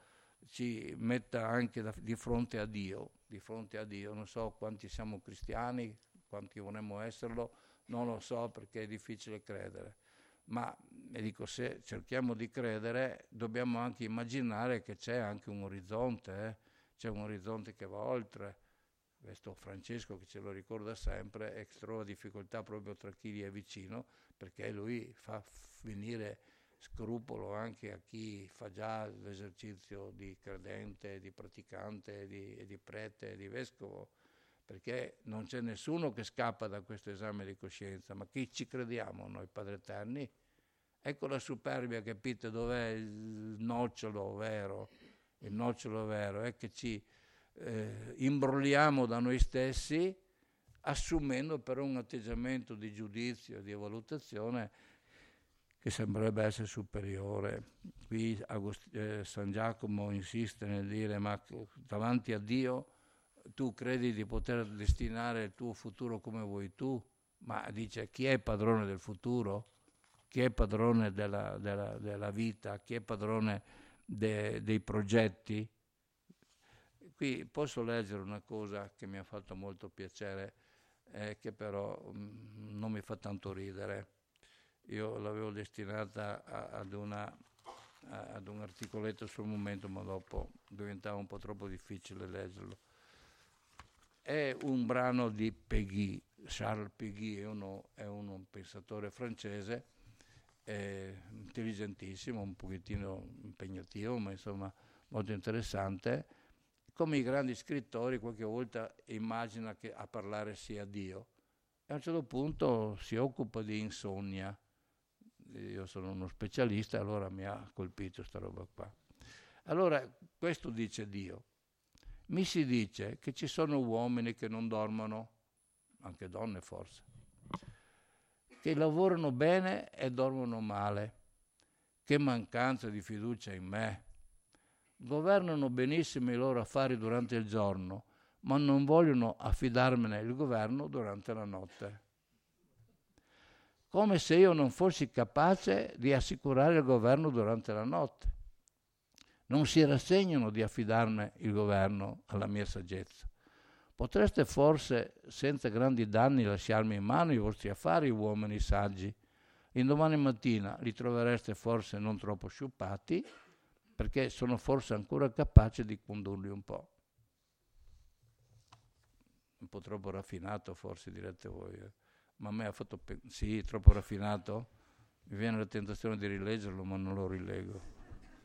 ci metta anche da, di fronte a Dio, di fronte a Dio. Non so quanti siamo cristiani, quanti vorremmo esserlo, non lo so perché è difficile credere. Ma e dico, se cerchiamo di credere, dobbiamo anche immaginare che c'è anche un orizzonte, eh? C'è un orizzonte che va oltre. Questo Francesco che ce lo ricorda sempre e che trova difficoltà proprio tra chi gli è vicino, perché lui fa venire scrupolo anche a chi fa già l'esercizio di credente, di praticante, di, di prete, di vescovo, perché non c'è nessuno che scappa da questo esame di coscienza, ma chi ci crediamo noi Padre Eterni? Ecco la superbia, capite dov'è il nocciolo vero? Il nocciolo vero è che ci eh, imbrogliamo da noi stessi, assumendo però un atteggiamento di giudizio e di valutazione che sembrerebbe essere superiore. Qui Agost- eh, San Giacomo insiste nel dire, ma davanti a Dio tu credi di poter destinare il tuo futuro come vuoi tu? Ma dice, chi è padrone del futuro? Chi è padrone della, della, della vita? Chi è padrone de, dei progetti? Qui posso leggere una cosa che mi ha fatto molto piacere, eh, che però mh, non mi fa tanto ridere. Io l'avevo destinata a, ad, una, a, ad un articoletto sul momento, ma dopo diventava un po' troppo difficile leggerlo. È un brano di Péguy. Charles Péguy è, uno, è uno, un pensatore francese, eh, intelligentissimo, un pochettino impegnativo, ma insomma molto interessante. Come i grandi scrittori qualche volta immagina che a parlare sia Dio. E a un certo punto si occupa di insonnia. Io sono uno specialista, allora mi ha colpito sta roba qua. Allora, questo dice Dio. Mi si dice che ci sono uomini che non dormono, anche donne forse, che lavorano bene e dormono male. Che mancanza di fiducia in me. Governano benissimo i loro affari durante il giorno, ma non vogliono affidarmene il governo durante la notte. Come se io non fossi capace di assicurare il governo durante la notte. Non si rassegnano di affidarne il governo alla mia saggezza. Potreste forse, senza grandi danni, lasciarmi in mano i vostri affari, uomini saggi. Indomani mattina li trovereste forse non troppo sciupati, perché sono forse ancora capace di condurli un po'. Un po' troppo raffinato forse, direte voi. Eh. Ma a me ha fatto... Pe- sì, troppo raffinato? Mi viene la tentazione di rileggerlo, ma non lo rilego.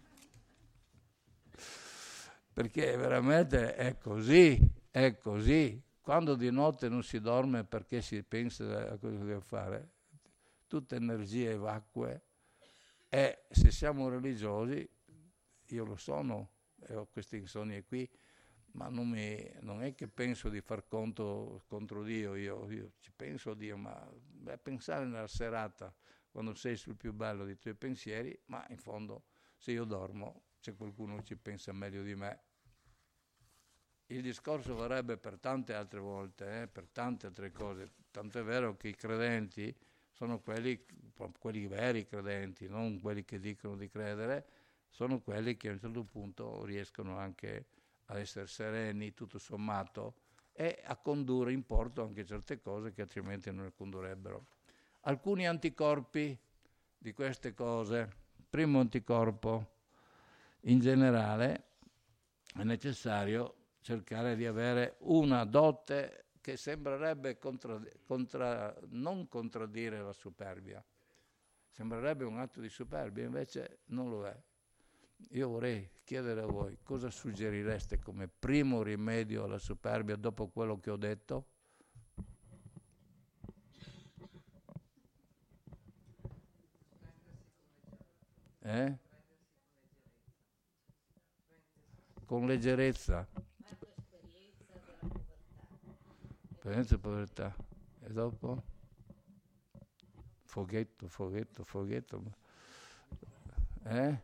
Perché veramente è così, è così. Quando di notte non si dorme perché si pensa a cosa deve fare, tutte energie vacue. E se siamo religiosi, io lo sono, e ho queste insonnie qui, ma non, mi, non è che penso di far conto contro Dio, io, io ci penso a Dio, ma beh, pensare nella serata, quando sei sul più bello dei tuoi pensieri, ma in fondo se io dormo c'è qualcuno che ci pensa meglio di me. Il discorso varrebbe per tante altre volte, eh, per tante altre cose, tanto è vero che i credenti sono quelli, quelli veri credenti, non quelli che dicono di credere, sono quelli che a un certo punto riescono anche a essere sereni, tutto sommato, e a condurre in porto anche certe cose che altrimenti non le condurrebbero. Alcuni anticorpi di queste cose. Primo anticorpo, in generale è necessario cercare di avere una dote che sembrerebbe contra, contra, non contraddire la superbia, sembrerebbe un atto di superbia, invece non lo è. Io vorrei chiedere a voi cosa suggerireste come primo rimedio alla superbia dopo quello che ho detto? Eh? Con leggerezza. Esperienza e povertà. E dopo? Foghetto, foghetto, foghetto. Eh?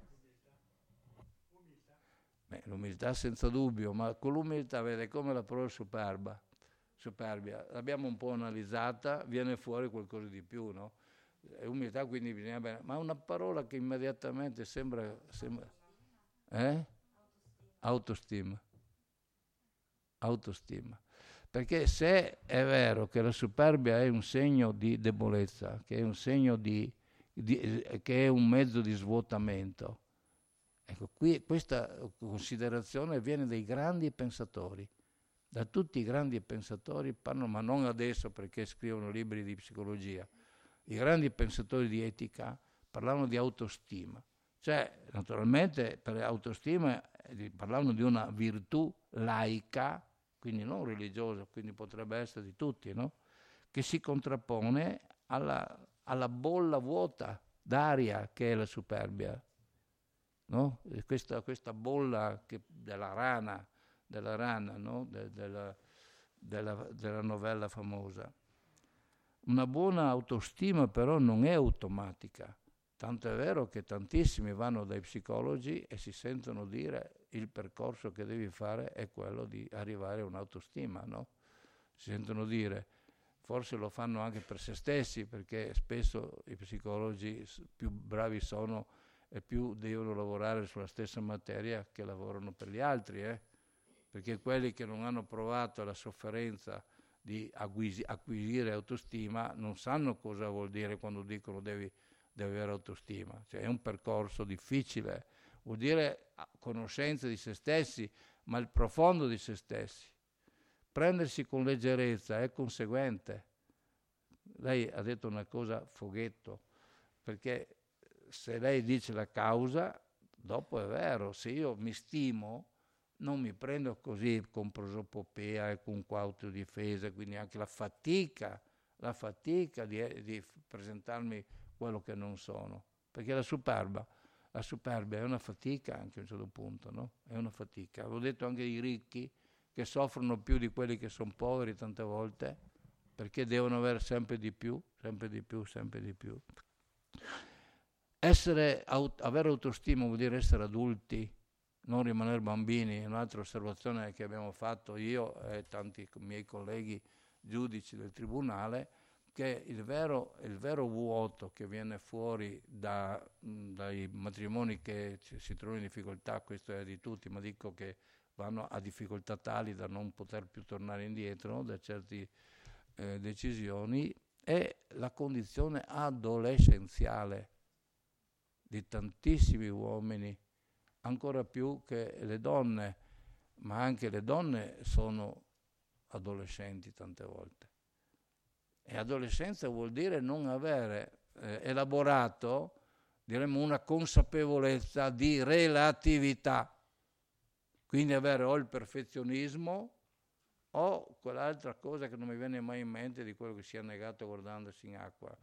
Beh, l'umiltà senza dubbio, ma con l'umiltà, vede, come la parola superba, superbia, l'abbiamo un po' analizzata, viene fuori qualcosa di più, no? Umiltà quindi bisogna bene, ma una parola che immediatamente sembra... sembra eh? Autostima. Autostima. Perché se è vero che la superbia è un segno di debolezza, che è un segno di, di che è un mezzo di svuotamento, ecco, qui questa considerazione viene dai grandi pensatori, da tutti i grandi pensatori, parlano, ma non adesso perché scrivono libri di psicologia, i grandi pensatori di etica parlavano di autostima, cioè naturalmente per autostima parlavano di una virtù laica, quindi non religiosa, quindi potrebbe essere di tutti, no? Che si contrappone alla, alla bolla vuota d'aria che è la superbia, no? Questa, questa bolla che, della rana, della rana, no? De, della, della, della novella famosa. Una buona autostima però non è automatica, tanto è vero che tantissimi vanno dai psicologi e si sentono dire il percorso che devi fare è quello di arrivare a un'autostima, no? Si sentono dire, forse lo fanno anche per se stessi, perché spesso i psicologi più bravi sono e più devono lavorare sulla stessa materia che lavorano per gli altri, eh? Perché quelli che non hanno provato la sofferenza di acquisi- acquisire autostima non sanno cosa vuol dire quando dicono devi, devi avere autostima, cioè è un percorso difficile, vuol dire conoscenza di se stessi, ma il profondo di se stessi. Prendersi con leggerezza è conseguente. Lei ha detto una cosa foghetto, perché se lei dice la causa, dopo è vero, se io mi stimo, non mi prendo così con prosopopea e con autodifesa, quindi anche la fatica, la fatica di, di presentarmi quello che non sono, perché la superba, la superba è una fatica anche a un certo punto, no? È una fatica. Avevo detto anche i ricchi che soffrono più di quelli che sono poveri tante volte, perché devono avere sempre di più, sempre di più, sempre di più. Essere, avere autostima vuol dire essere adulti, non rimanere bambini. Un'altra osservazione che abbiamo fatto io e tanti miei colleghi giudici del tribunale, che il vero, il vero vuoto che viene fuori da, dai matrimoni che si trovano in difficoltà, questo è di tutti, ma dico che vanno a difficoltà tali da non poter più tornare indietro, no, da certe eh, decisioni, è la condizione adolescenziale di tantissimi uomini, ancora più che le donne, ma anche le donne sono adolescenti tante volte. E adolescenza vuol dire non avere eh, elaborato, diremmo, una consapevolezza di relatività, quindi avere o il perfezionismo o quell'altra cosa che non mi viene mai in mente di quello che si è negato guardandosi in acqua.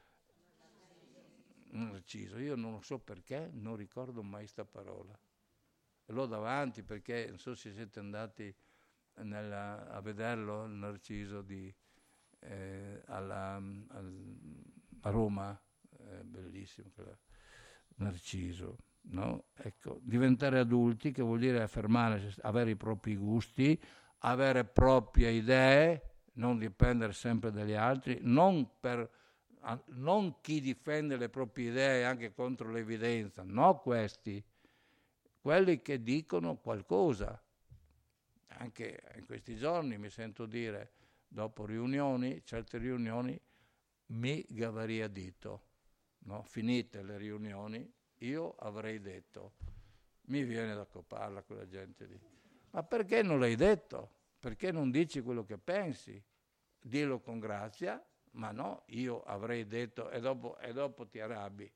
Narciso, io non lo so perché, non ricordo mai sta parola. L'ho davanti perché non so se siete andati nella, a vederlo, il Narciso di, eh, alla, al, a Roma, è bellissimo Narciso, no? Ecco, diventare adulti, che vuol dire affermare, avere i propri gusti, avere proprie idee, non dipendere sempre dagli altri, non per non chi difende le proprie idee anche contro l'evidenza, no questi, quelli che dicono qualcosa. Anche in questi giorni mi sento dire, dopo riunioni, certe riunioni, mi gavaria dito, no? Finite le riunioni, io avrei detto, mi viene da coparla quella gente lì. Ma perché non l'hai detto? Perché non dici quello che pensi? Dillo con grazia, ma no, io avrei detto e dopo, e dopo ti arrabbi.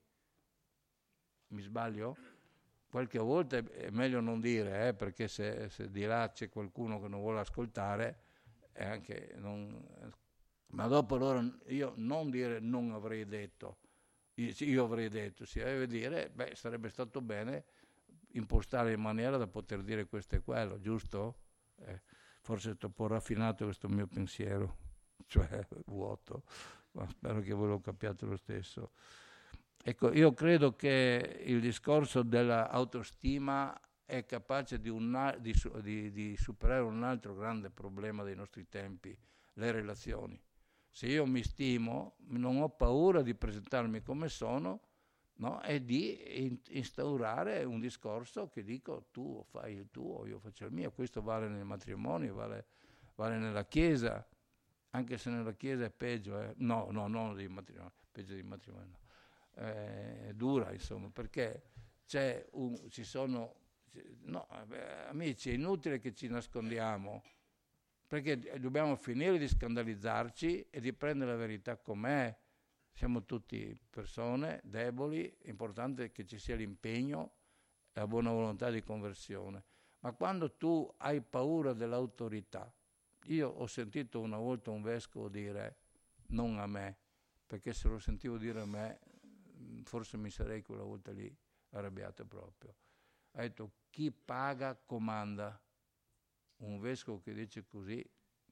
Mi sbaglio? Qualche volta è meglio non dire, eh, perché se, se di là c'è qualcuno che non vuole ascoltare, è anche non, ma dopo allora io non dire non avrei detto, io, io avrei detto, si deve dire, beh, sarebbe stato bene impostare in maniera da poter dire questo e quello, giusto? Eh, forse è troppo raffinato questo mio pensiero. Cioè vuoto, ma spero che voi lo capiate lo stesso. Ecco, io credo che il discorso dell'autostima è capace di, una, di, di, di superare un altro grande problema dei nostri tempi, le relazioni. Se io mi stimo, non ho paura di presentarmi come sono, no? E di instaurare un discorso che dico tu fai il tuo, io faccio il mio. Questo vale nel matrimonio, vale, vale nella Chiesa, anche se nella Chiesa è peggio, eh. no, no, non di matrimonio, peggio di matrimonio, no. Eh, è dura, insomma, perché c'è un, ci sono, no, beh, amici, è inutile che ci nascondiamo, perché dobbiamo finire di scandalizzarci e di prendere la verità com'è. Siamo tutti persone deboli, è importante che ci sia l'impegno e la buona volontà di conversione, ma quando tu hai paura dell'autorità, io ho sentito una volta un vescovo dire non a me, perché se lo sentivo dire a me forse mi sarei quella volta lì arrabbiato proprio. Ha detto chi paga comanda. Un vescovo che dice così,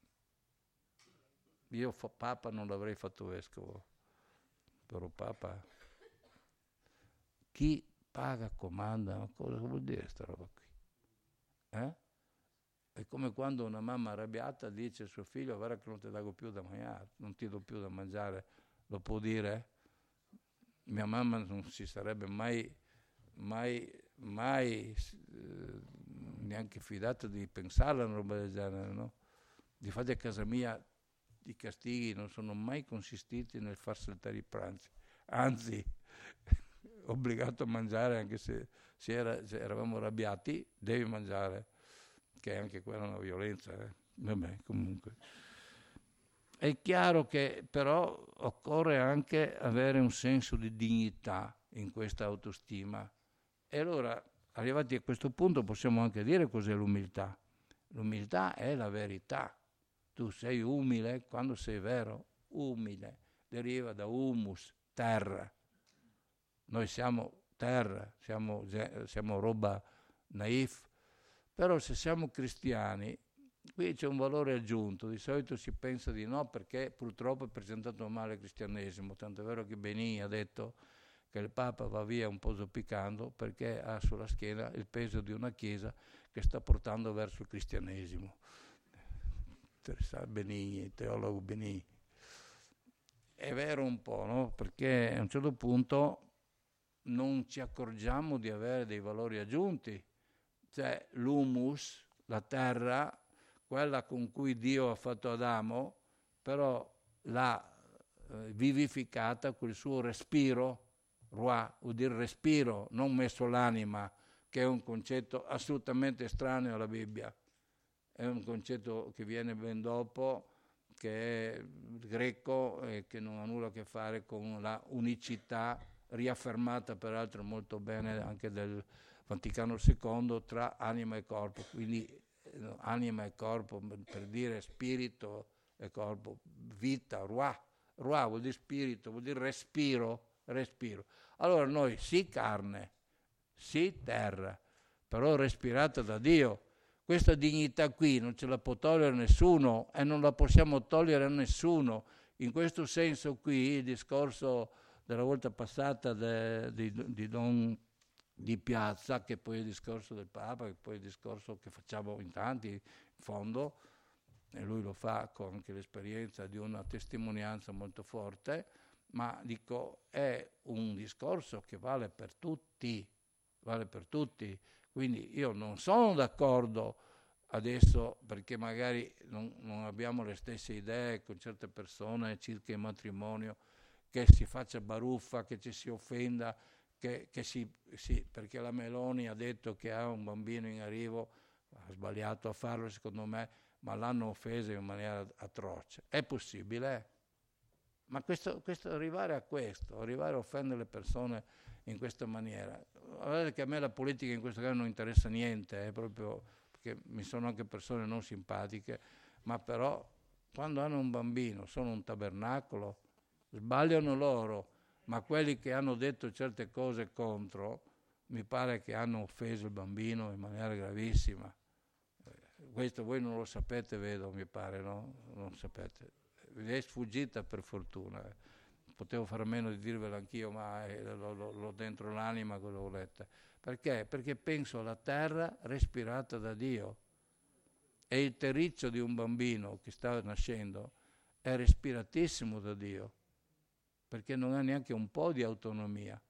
io fa, Papa non l'avrei fatto vescovo, però Papa, chi paga comanda, ma cosa vuol dire sta roba qui? Eh? È come quando una mamma arrabbiata dice al suo figlio guarda che non ti do più da mangiare, non ti do più da mangiare, lo può dire? Mia mamma non si sarebbe mai, mai, mai eh, neanche fidata di pensarla una roba del genere, no? Difatti a casa mia i castighi non sono mai consistiti nel far saltare i pranzi, anzi obbligato a mangiare anche se, se, era, se eravamo arrabbiati, devi mangiare, che anche quella è una violenza, eh? Vabbè, comunque. È chiaro che però occorre anche avere un senso di dignità, in questa autostima. E allora, arrivati a questo punto, possiamo anche dire cos'è l'umiltà. L'umiltà è la verità. Tu sei umile quando sei vero, umile, deriva da humus, terra. Noi siamo terra, siamo, siamo roba naif, però se siamo cristiani, qui c'è un valore aggiunto. Di solito si pensa di no perché purtroppo è presentato male il cristianesimo, tanto è vero che Benigni ha detto che il Papa va via un po' zoppicando perché ha sulla schiena il peso di una Chiesa che sta portando verso il cristianesimo. Benigni, il teologo Benigni. È vero un po', no? Perché a un certo punto non ci accorgiamo di avere dei valori aggiunti. Cioè l'humus, la terra, quella con cui Dio ha fatto Adamo, però l'ha eh, vivificata col suo respiro, ruah, vuol dire respiro, non messo l'anima, che è un concetto assolutamente estraneo alla Bibbia. È un concetto che viene ben dopo, che è greco e che non ha nulla a che fare con la unicità, riaffermata peraltro molto bene anche del Vaticano secondo, tra anima e corpo. Quindi eh, anima e corpo, per dire spirito e corpo, vita, ruah. Ruah vuol dire spirito, vuol dire respiro, respiro. Allora noi sì carne, sì terra, però respirata da Dio. Questa dignità qui non ce la può togliere nessuno e non la possiamo togliere a nessuno. In questo senso qui il discorso della volta passata de, di, di Don di Piazza, che poi è il discorso del Papa, che poi è il discorso che facciamo in tanti, in fondo, e lui lo fa con anche l'esperienza di una testimonianza molto forte, ma dico è un discorso che vale per tutti, vale per tutti. Quindi io non sono d'accordo adesso, perché magari non, non abbiamo le stesse idee con certe persone circa il matrimonio, che si faccia baruffa, che ci si offenda, che, che si, si, perché la Meloni ha detto che ha un bambino in arrivo, ha sbagliato a farlo secondo me, ma l'hanno offesa in maniera atroce. È possibile? Ma questo, questo, arrivare a questo, arrivare a offendere le persone in questa maniera, guardate che a me la politica in questo caso non interessa niente, è proprio perché mi sono anche persone non simpatiche, ma però quando hanno un bambino sono un tabernacolo, sbagliano loro, ma quelli che hanno detto certe cose contro, mi pare che hanno offeso il bambino in maniera gravissima. Questo voi non lo sapete, vedo, mi pare, no? Non sapete. Vi è sfuggita per fortuna. Potevo fare a meno di dirvelo anch'io, ma eh, l'ho, l'ho dentro l'anima, cosa volete. Perché? Perché penso alla terra respirata da Dio. E il terriccio di un bambino che sta nascendo è respiratissimo da Dio, perché non ha neanche un po' di autonomia.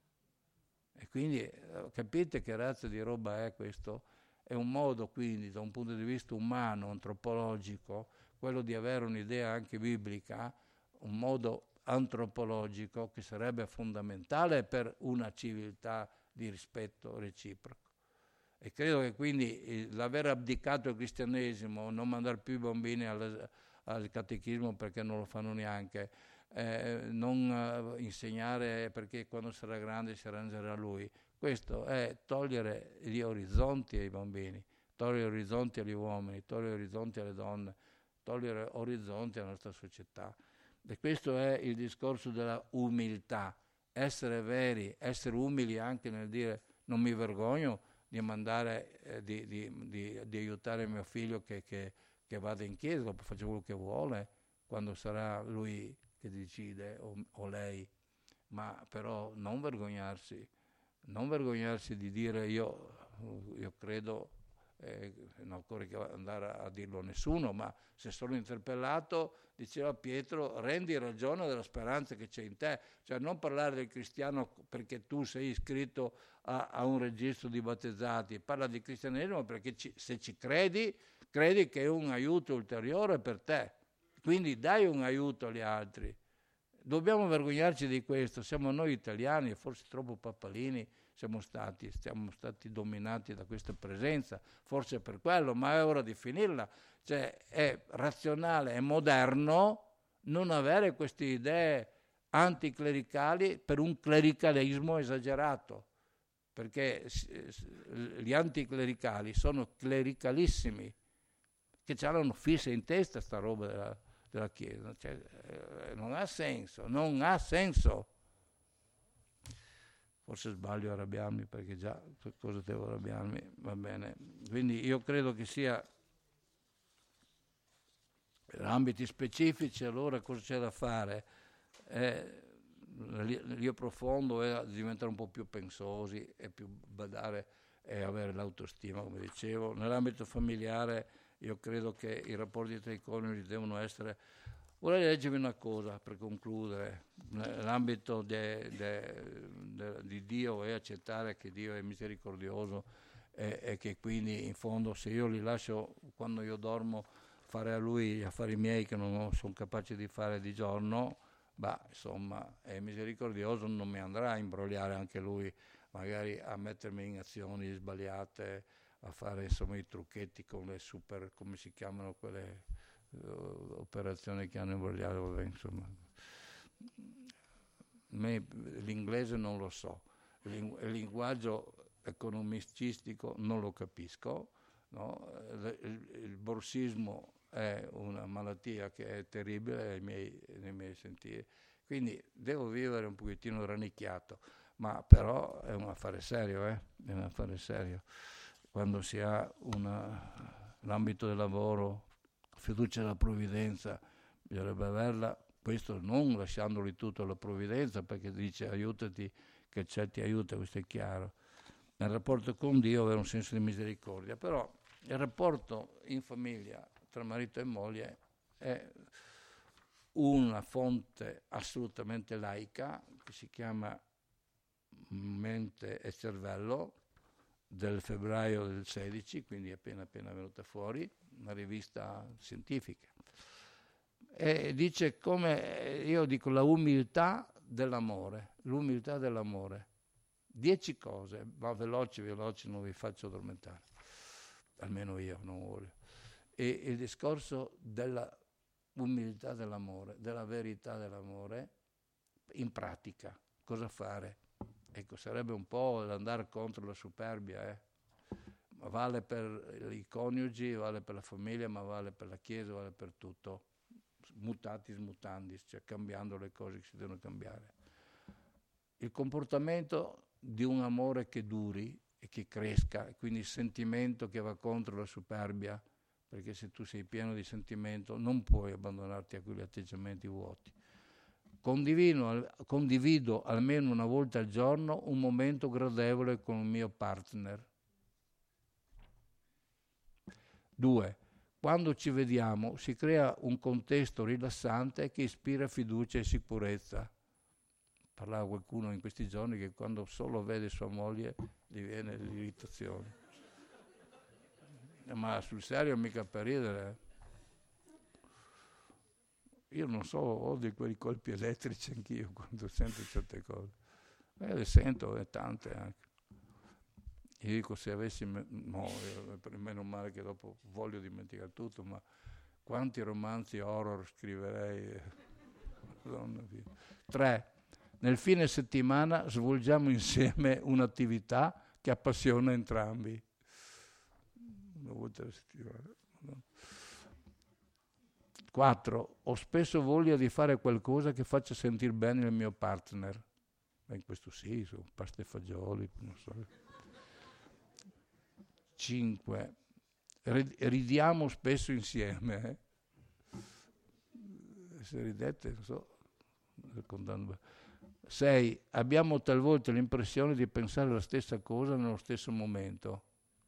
E quindi capite che razza di roba è questo? È un modo quindi, da un punto di vista umano, antropologico, quello di avere un'idea anche biblica, un modo antropologico che sarebbe fondamentale per una civiltà di rispetto reciproco. E credo che quindi l'aver abdicato il cristianesimo, non mandare più i bambini al, al catechismo perché non lo fanno neanche, eh, non uh, insegnare perché quando sarà grande si arrangerà lui, questo è togliere gli orizzonti ai bambini, togliere orizzonti agli uomini, togliere orizzonti alle donne, togliere orizzonti alla nostra società. E questo è il discorso della umiltà, essere veri, essere umili anche nel dire non mi vergogno di mandare, eh, di, di, di, di aiutare mio figlio che, che, che vada in chiesa, dopo faccio quello che vuole, quando sarà lui che decide o, o lei, ma però non vergognarsi, non vergognarsi di dire io, io credo, eh, non occorre andare a dirlo a nessuno, ma se sono interpellato, diceva Pietro, rendi ragione della speranza che c'è in te, cioè non parlare del cristiano perché tu sei iscritto a, a un registro di battezzati, parla di cristianesimo perché ci, se ci credi, credi che è un aiuto ulteriore per te, quindi dai un aiuto agli altri. Dobbiamo vergognarci di questo, siamo noi italiani, forse troppo pappalini siamo stati, siamo stati dominati da questa presenza, forse per quello, ma è ora di finirla. Cioè è razionale, è moderno non avere queste idee anticlericali per un clericalismo esagerato, perché gli anticlericali sono clericalissimi, che ce l'hanno fissa in testa sta roba della, della Chiesa, cioè, eh, non ha senso, non ha senso. Forse sbaglio a arrabbiarmi, perché già per cosa devo arrabbiarmi, va bene. Quindi io credo che sia per ambiti specifici. Allora cosa c'è da fare? Eh, l'io profondo è diventare un po' più pensosi e più badare e avere l'autostima, come dicevo. Nell'ambito familiare io credo che i rapporti tra i coniugi devono essere... Vorrei leggervi una cosa per concludere. Nell'ambito de, de, de, di Dio è accettare che Dio è misericordioso e, e che quindi in fondo se io li lascio quando io dormo fare a Lui gli affari miei che non sono capace di fare di giorno, bah, insomma, è misericordioso, non mi andrà a imbrogliare anche Lui, magari a mettermi in azioni sbagliate, a fare insomma i trucchetti con le super, come si chiamano quelle uh, operazioni che hanno imbrogliato, vabbè, insomma. Me, l'inglese non lo so, il linguaggio economicistico non lo capisco, no? il, il borsismo è una malattia che è terribile nei miei, nei miei sentieri, quindi devo vivere un pochettino rannicchiato, ma però è un affare serio, eh? È un affare serio. Quando si ha una, l'ambito del lavoro, fiducia nella provvidenza, bisognerebbe averla, questo non lasciandoli tutto alla provvidenza, perché dice aiutati che c'è ti aiuta, questo è chiaro. Nel rapporto con Dio avere un senso di misericordia, però il rapporto in famiglia tra marito e moglie è una fonte assolutamente laica che si chiama Mente e Cervello, del febbraio del sedici, quindi è appena appena venuta fuori, una rivista scientifica. E dice come, io dico, la umiltà dell'amore, l'umiltà dell'amore. Dieci cose, ma veloci, veloci, non vi faccio addormentare, almeno io non voglio. E il discorso della umiltà dell'amore, della verità dell'amore, in pratica, cosa fare? Ecco, sarebbe un po' andare contro la superbia, eh? Vale per i coniugi, vale per la famiglia, ma vale per la Chiesa, vale per tutto. Mutatis mutandis, cioè cambiando le cose che si devono cambiare. Il comportamento di un amore che duri e che cresca, e quindi il sentimento che va contro la superbia, perché se tu sei pieno di sentimento non puoi abbandonarti a quegli atteggiamenti vuoti. Condivido, condivido almeno una volta al giorno un momento gradevole con il mio partner. Due, quando ci vediamo si crea un contesto rilassante che ispira fiducia e sicurezza. Parlava qualcuno in questi giorni che quando solo vede sua moglie gli viene l'irritazione. Ma sul serio mica per ridere. Io non so, ho di quei colpi elettrici anch'io quando sento certe cose. Eh, le sento e tante anche. Io dico se avessi, no, meno male che dopo voglio dimenticare tutto, ma quanti romanzi horror scriverei. Tre, nel fine settimana svolgiamo insieme un'attività che appassiona entrambi. Una volta alla settimana. No. Quattro, ho spesso voglia di fare qualcosa che faccia sentire bene il mio partner. Beh, in questo sì, sono pasta e fagioli, non so. Cinque, ridiamo spesso insieme. Eh? Se ridete, non so, raccontando. Sei, abbiamo talvolta l'impressione di pensare la stessa cosa nello stesso momento.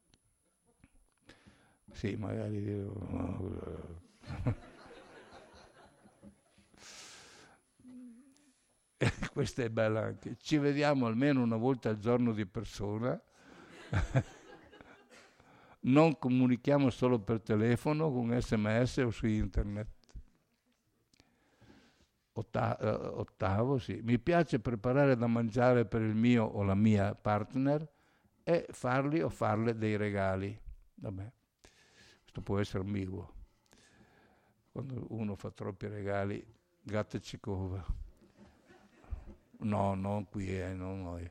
Sì, magari... No. Questa è bella anche. Ci vediamo almeno una volta al giorno di persona. Non comunichiamo solo per telefono, con sms o su internet. Otta- ottavo, sì. Mi piace preparare da mangiare per il mio o la mia partner e fargli o farle dei regali. Vabbè, questo può essere ambiguo. Quando uno fa troppi regali, gatta ci cova. No, non qui, eh, non noi.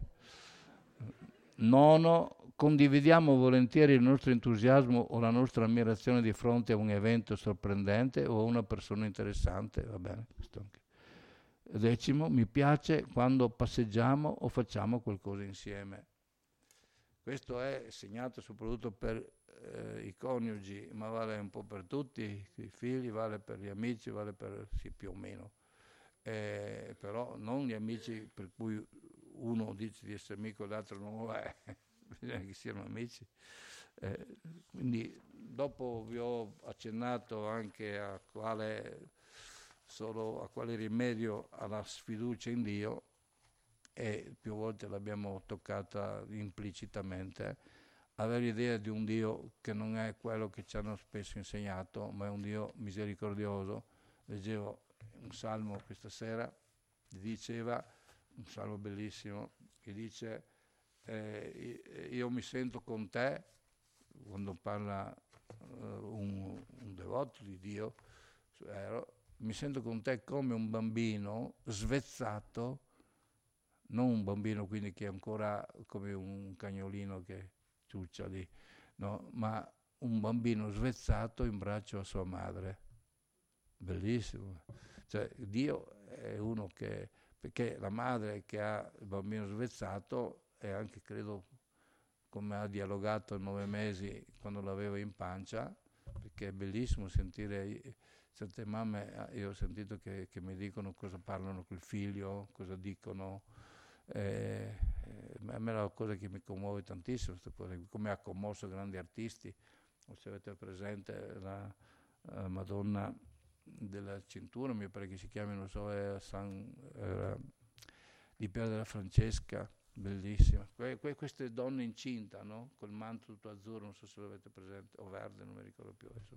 Nono, condividiamo volentieri il nostro entusiasmo o la nostra ammirazione di fronte a un evento sorprendente o a una persona interessante, va bene, questo anche. Decimo, mi piace quando passeggiamo o facciamo qualcosa insieme. Questo è segnato soprattutto per eh, i coniugi, ma vale un po' per tutti, i figli, vale per gli amici, vale per, sì, più o meno. Eh, però non gli amici per cui uno dice di essere amico e l'altro non lo è, bisogna che siano amici. Eh, quindi dopo vi ho accennato anche a quale, solo a quale rimedio alla sfiducia in Dio, e più volte l'abbiamo toccata implicitamente, avere l'idea di un Dio che non è quello che ci hanno spesso insegnato, ma è un Dio misericordioso. Leggevo un salmo questa sera, diceva, un salmo bellissimo, che dice eh, io mi sento con te, quando parla uh, un, un devoto di Dio, ero, mi sento con te come un bambino svezzato, non un bambino quindi che è ancora come un cagnolino che ciuccia lì, no? Ma un bambino svezzato in braccio a sua madre. Bellissimo. Cioè Dio è uno che, perché la madre che ha il bambino svezzato è anche, credo, come ha dialogato a nove mesi quando l'avevo in pancia, perché è bellissimo sentire certe mamme, io ho sentito che, che mi dicono cosa parlano col figlio, cosa dicono. Eh, eh, a me è una cosa che mi commuove tantissimo, come ha commosso grandi artisti. O se avete presente la, la Madonna della cintura, mi pare che si chiami, non so, è San, era, di Piera della Francesca, bellissima. Que, que, queste donne incinta, no? Col manto tutto azzurro, non so se l'avete presente, o verde, non mi ricordo più adesso.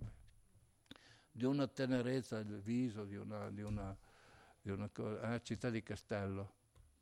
Di una tenerezza del viso, di una, di una, di una cosa, eh, Città di Castello.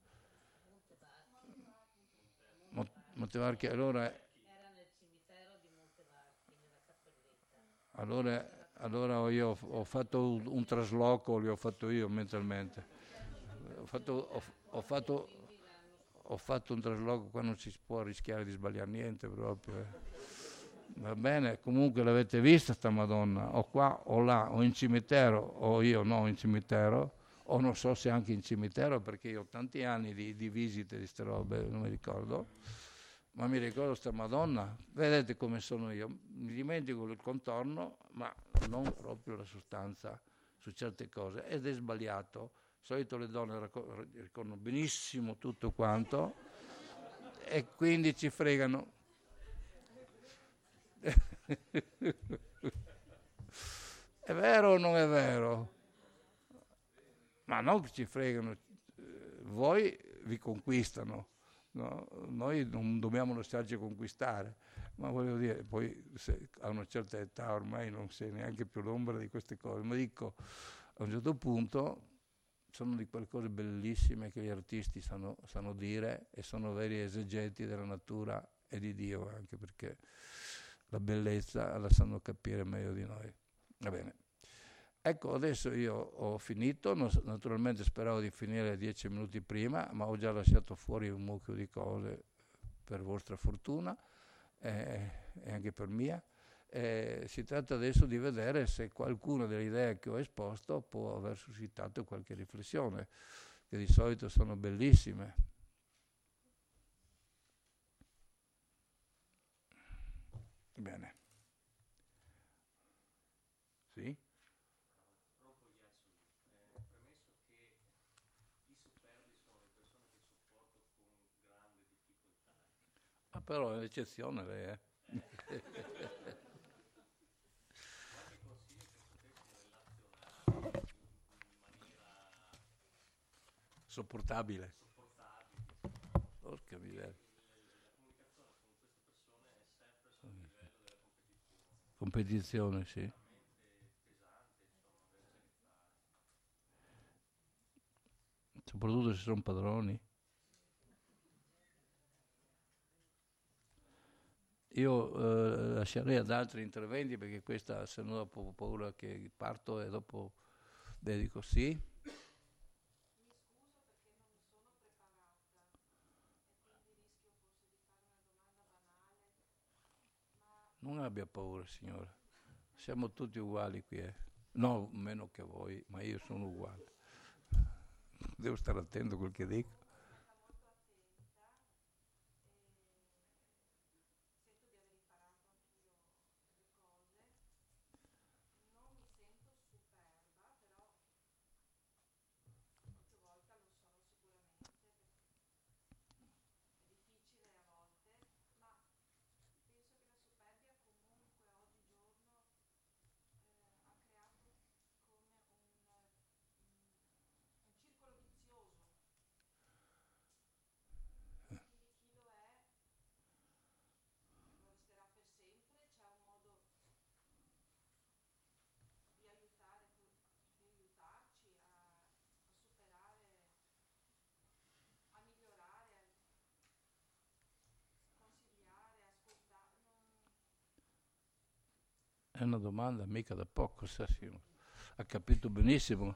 Montevarchi, allora era nel cimitero di Montevarchi, nella cappelletta. Allora, allora io ho, ho fatto un, un trasloco, li ho fatto io mentalmente. Ho fatto, ho, ho, fatto, ho fatto un trasloco, qua non si può rischiare di sbagliare niente proprio. Eh. Va bene, comunque l'avete vista sta Madonna, o qua o là, o in cimitero, o io no in cimitero, o non so se anche in cimitero, perché io ho tanti anni di, di visite di ste robe, non mi ricordo. Ma mi ricordo sta Madonna, vedete come sono io, mi dimentico il contorno, ma non proprio la sostanza su certe cose, ed è sbagliato. Di solito le donne ricordano benissimo tutto quanto e quindi ci fregano. È vero o non è vero? Ma non che ci fregano, voi vi conquistano. No, noi non dobbiamo lasciarci conquistare, ma voglio dire, poi se a una certa età ormai non si è neanche più l'ombra di queste cose, ma dico, a un certo punto sono di quelle cose bellissime che gli artisti sanno, sanno dire e sono veri esegeti della natura e di Dio, anche perché la bellezza la sanno capire meglio di noi. Va bene. Ecco, adesso io ho finito, naturalmente speravo di finire dieci minuti prima, ma ho già lasciato fuori un mucchio di cose per vostra fortuna eh, e anche per mia. Eh, si tratta adesso di vedere se qualcuna delle idee che ho esposto può aver suscitato qualche riflessione, che di solito sono bellissime. Bene. Sì? Ah, però è un'eccezione lei, eh? Sopportabile. Porca miseria. Competizione, sì. Soprattutto se sono padroni. Io eh, lascerei ad altri interventi perché questa, se no dopo ho paura che parto e dopo dedico sì. Non abbia paura, Signore. Siamo tutti uguali qui, eh. No, meno che voi, ma io sono uguale. Devo stare attento a quel che dico. È una domanda mica da poco, sa, Signore. Ha capito benissimo.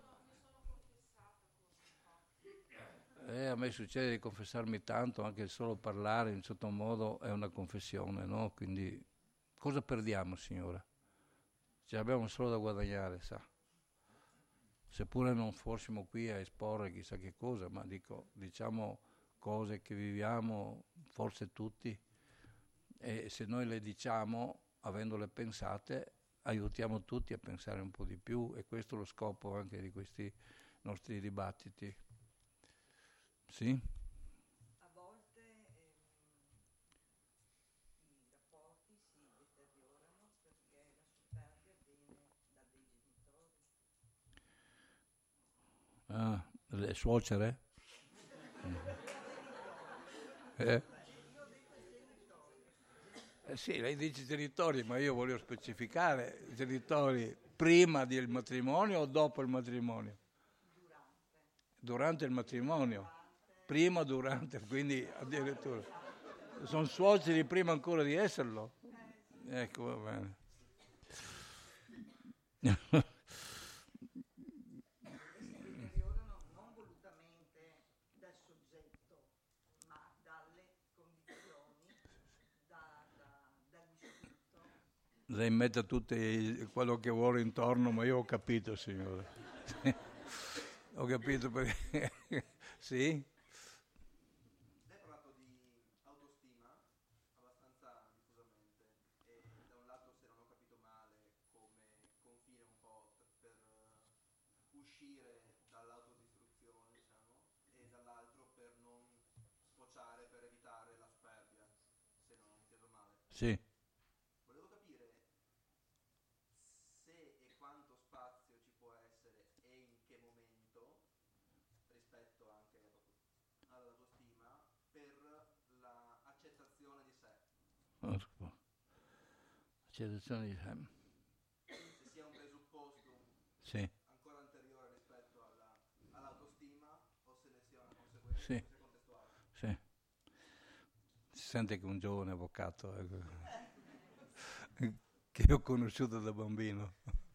Eh, a me succede di confessarmi tanto, anche solo parlare in certo modo è una confessione, no? Quindi cosa perdiamo, Signore? Ci abbiamo solo da guadagnare, sa. Seppure non fossimo qui a esporre chissà che cosa, ma dico, diciamo cose che viviamo forse tutti, e se noi le diciamo, avendole pensate, aiutiamo tutti a pensare un po' di più, e questo è lo scopo anche di questi nostri dibattiti. Sì? A volte ehm, i rapporti si deteriorano perché la superbia viene da dei genitori. Ah, le suocere? Eh? Io ho detto i genitori. Eh sì, lei dice genitori, ma io voglio specificare genitori prima del matrimonio o dopo il matrimonio? Durante. Durante il matrimonio, Durante. prima, durante, quindi addirittura. Sono suoceri prima ancora di esserlo. Eh sì. Ecco, va bene. E si deteriorano non volutamente dal soggetto, ma dalle condizioni, da, da, dall'iscritto. Lei mette tutto quello che vuole intorno, ma io ho capito, signore. Ho capito perché. Sì? Lei ha parlato di autostima abbastanza diffusamente e da un lato, se non ho capito male, come confine un po' t- per eh, uscire dall'autodistruzione, diciamo, e dall'altro per non sfociare, per evitare la superbia, se non ho inteso male. Sì. Volevo capire se e quanto spazio ci può essere e in che momento, rispetto anche all'autostima, per l'accettazione di sé, Accettazione di sé. se sia un presupposto Sì, ancora anteriore rispetto alla, all'autostima o se ne sia una conseguenza o sì, se sia contestuale. sì. Si sente che un giovane avvocato, ecco, che ho conosciuto da bambino.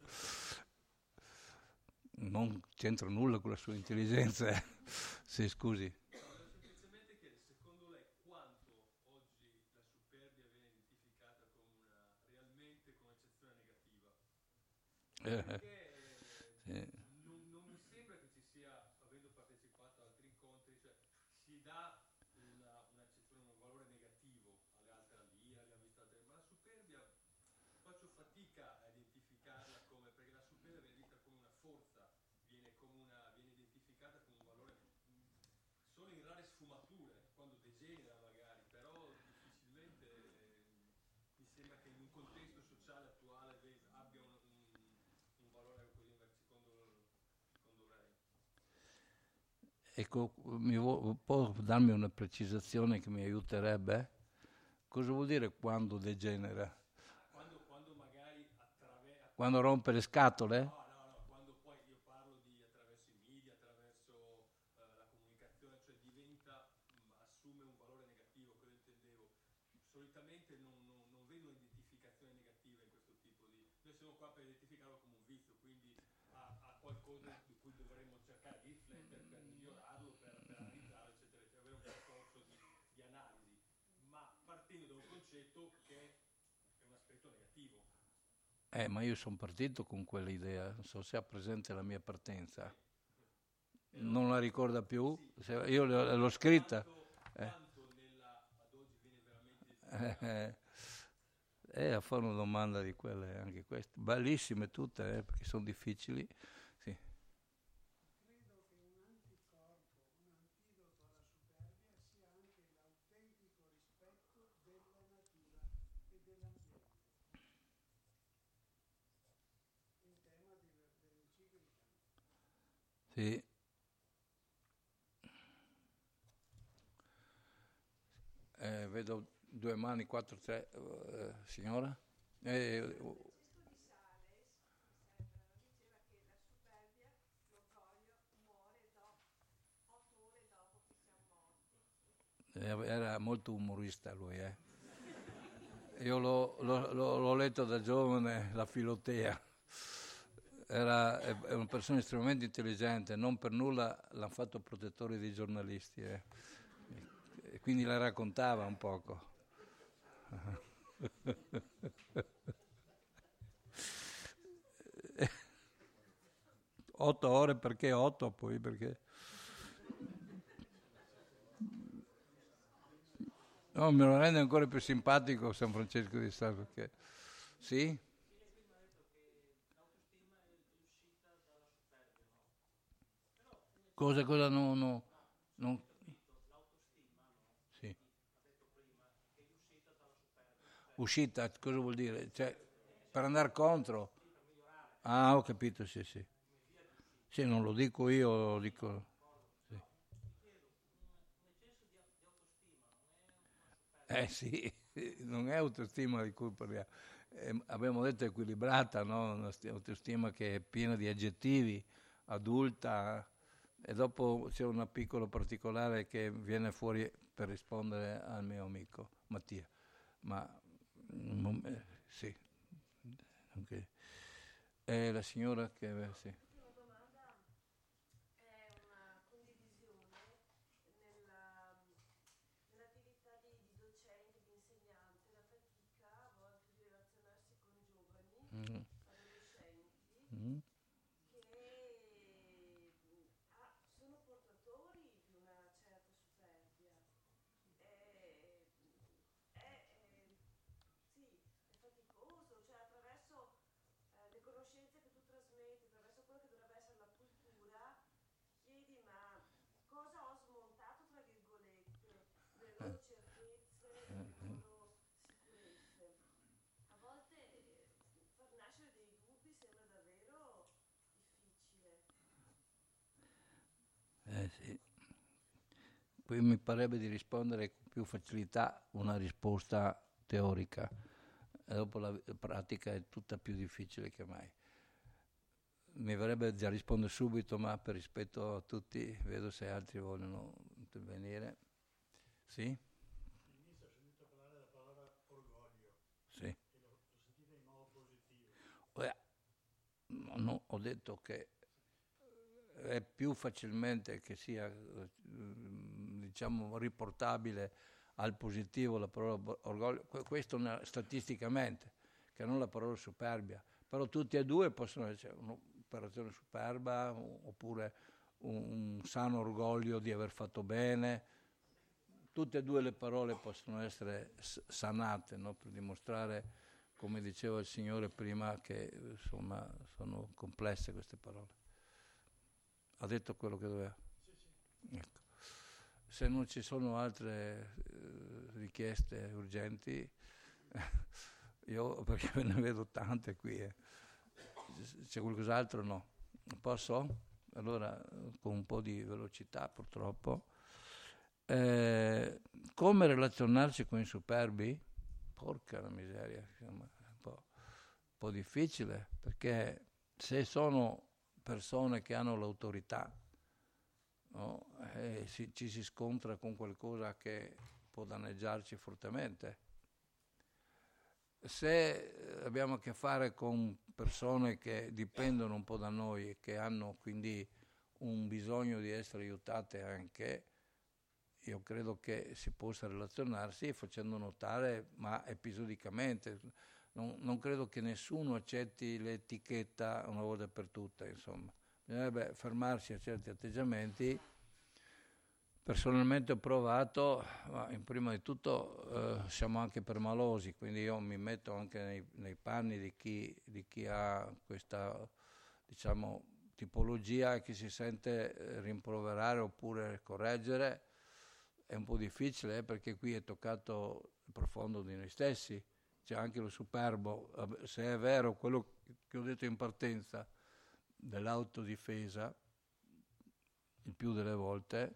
Non c'entra nulla con la sua intelligenza. eh. Sì, scusi. No, volevo semplicemente chiedere, secondo lei, quanto oggi la superbia viene identificata come una, realmente come un'eccezione negativa? Eh, Perché sì. non, non mi sembra che ci sia, avendo partecipato ad altri incontri, cioè si dà una, un'accezione, un valore negativo alle altre ali, abbiamo visto altre, ma la superbia faccio fatica a identificarla come, perché la superbia viene vista come una forza, viene, come una, viene identificata come un valore mh, solo in rare sfumature, quando degenera magari, però difficilmente eh, mi sembra che in un contesto sociale attuale ve- abbia un, un, un valore così inver- secondo, secondo lei. Ecco, mi vo- può darmi una precisazione che mi aiuterebbe? Cosa vuol dire quando degenera? Quando, quando magari attraverso... Quando rompe le scatole? No, no, no, quando poi io parlo di attraverso i media, attraverso eh, la comunicazione, cioè diventa, mh, assume un valore negativo, quello intendevo. Solitamente non, non, non vedo un'identificazione negativa in questo tipo di... Noi siamo qua per identificarlo come un vizio, quindi ha, ha qualcosa di cui dovremmo cercare di riflettere per migliorarlo, per, per analizzarlo, eccetera, eccetera, avere un percorso di, di analisi, ma partendo da un concetto che è una specie aspetto negativo. Eh, ma io sono partito con quell'idea, non so se ha presente la mia partenza. Non la ricorda più? Se- io l'ho, l'ho scritta. Quanto, Eh, quanto nella, ad oggi viene veramente eh, eh, a fare una domanda di quelle, anche queste, bellissime tutte, eh, perché sono difficili. Sì. Credo che un anticorpo, un antidoto alla superbia sia anche l'autentico rispetto della natura e dell'ambiente. In tema di, dell'enciclica. Sì. Eh, vedo due mani, quattro, tre, eh, signora? Eh, Francesco di Sales, mi sembra, diceva che la superbia, l'orgoglio, muore dopo, otto ore dopo che siamo morti. eh, era molto umorista lui, eh. Io l'ho, l'ho- l'ho- l'ho letto da giovane, la Filotea. Era, è, è una persona estremamente intelligente, non per nulla l'hanno fatto protettore dei giornalisti, eh. E quindi la raccontava un poco. Otto ore, perché otto poi? Perché... No, me lo rende ancora più simpatico San Francesco di Sales, perché... Sì? Cosa, cosa no, no, non... Sì. Uscita, cosa vuol dire? Cioè, per andare contro? Ah, ho capito, sì, sì. Sì, non lo dico io, lo dico... Sì. Eh sì, non è autostima di cui parliamo. Eh, abbiamo detto equilibrata, no? Una sti- autostima che è piena di aggettivi, adulta, e dopo c'è una piccola particolare che viene fuori per rispondere al mio amico Mattia. Ma mm, eh, sì, ok. E la signora che... eh, sì. L'ultima domanda è una condivisione nella, nell'attività di, di docente, di insegnante, la fatica a volte di relazionarsi con giovani, Mm, adolescenti, mm. che mh, ah, sono portatori di una certa superbia. È, è, è- sì, è faticoso, cioè attraverso eh, le conoscenze che tu trasmetti, attraverso quello che dovrebbe essere la cultura, chiedi ma cosa ho smontato, tra virgolette, delle loro certezze, delle loro sicurezze. A volte eh, far nascere dei dubbi sembra davvero difficile. Eh sì. Poi mi parebbe di rispondere con più facilità una risposta teorica, e dopo la la pratica è tutta più difficile che mai. Mi verrebbe già rispondere subito, ma per rispetto a tutti, vedo se altri vogliono intervenire. Sì? All'inizio ho sentito parlare della parola orgoglio Sì. e l'ho, l'ho sentita in modo positivo. Eh, no, ho detto che è più facilmente che sia, eh, diciamo, riportabile al positivo la parola bo- orgoglio, que- questo ne- statisticamente, che non la parola superbia, però tutti e due possono essere un'operazione superba o- oppure un, un sano orgoglio di aver fatto bene. Tutte e due le parole possono essere s- sanate, no? Per dimostrare, come diceva il Signore prima, che insomma sono complesse queste parole. Ha detto quello che doveva. Ecco. Se non ci sono altre eh, richieste urgenti, io perché ve ne vedo tante qui, eh. C'è qualcos'altro? No. Posso? Allora, con un po' di velocità purtroppo. Eh, come relazionarsi con i superbi? Porca la miseria, insomma, è un po', un po' difficile, perché se sono persone che hanno l'autorità, no? Eh, si- ci si scontra con qualcosa che può danneggiarci fortemente. Se eh, abbiamo a che fare con persone che dipendono un po' da noi e che hanno quindi un bisogno di essere aiutate anche, io credo che si possa relazionarsi facendo notare, ma episodicamente, non, non credo che nessuno accetti l'etichetta una volta per tutte, insomma. Bisognerebbe fermarsi a certi atteggiamenti. Personalmente ho provato, ma in prima di tutto eh, siamo anche permalosi, quindi io mi metto anche nei, nei panni di chi, di chi ha questa, diciamo, tipologia e che si sente eh, rimproverare oppure correggere. È un po' difficile eh, perché qui è toccato il profondo di noi stessi, c'è anche lo superbo, se è vero quello che ho detto in partenza dell'autodifesa, il più delle volte,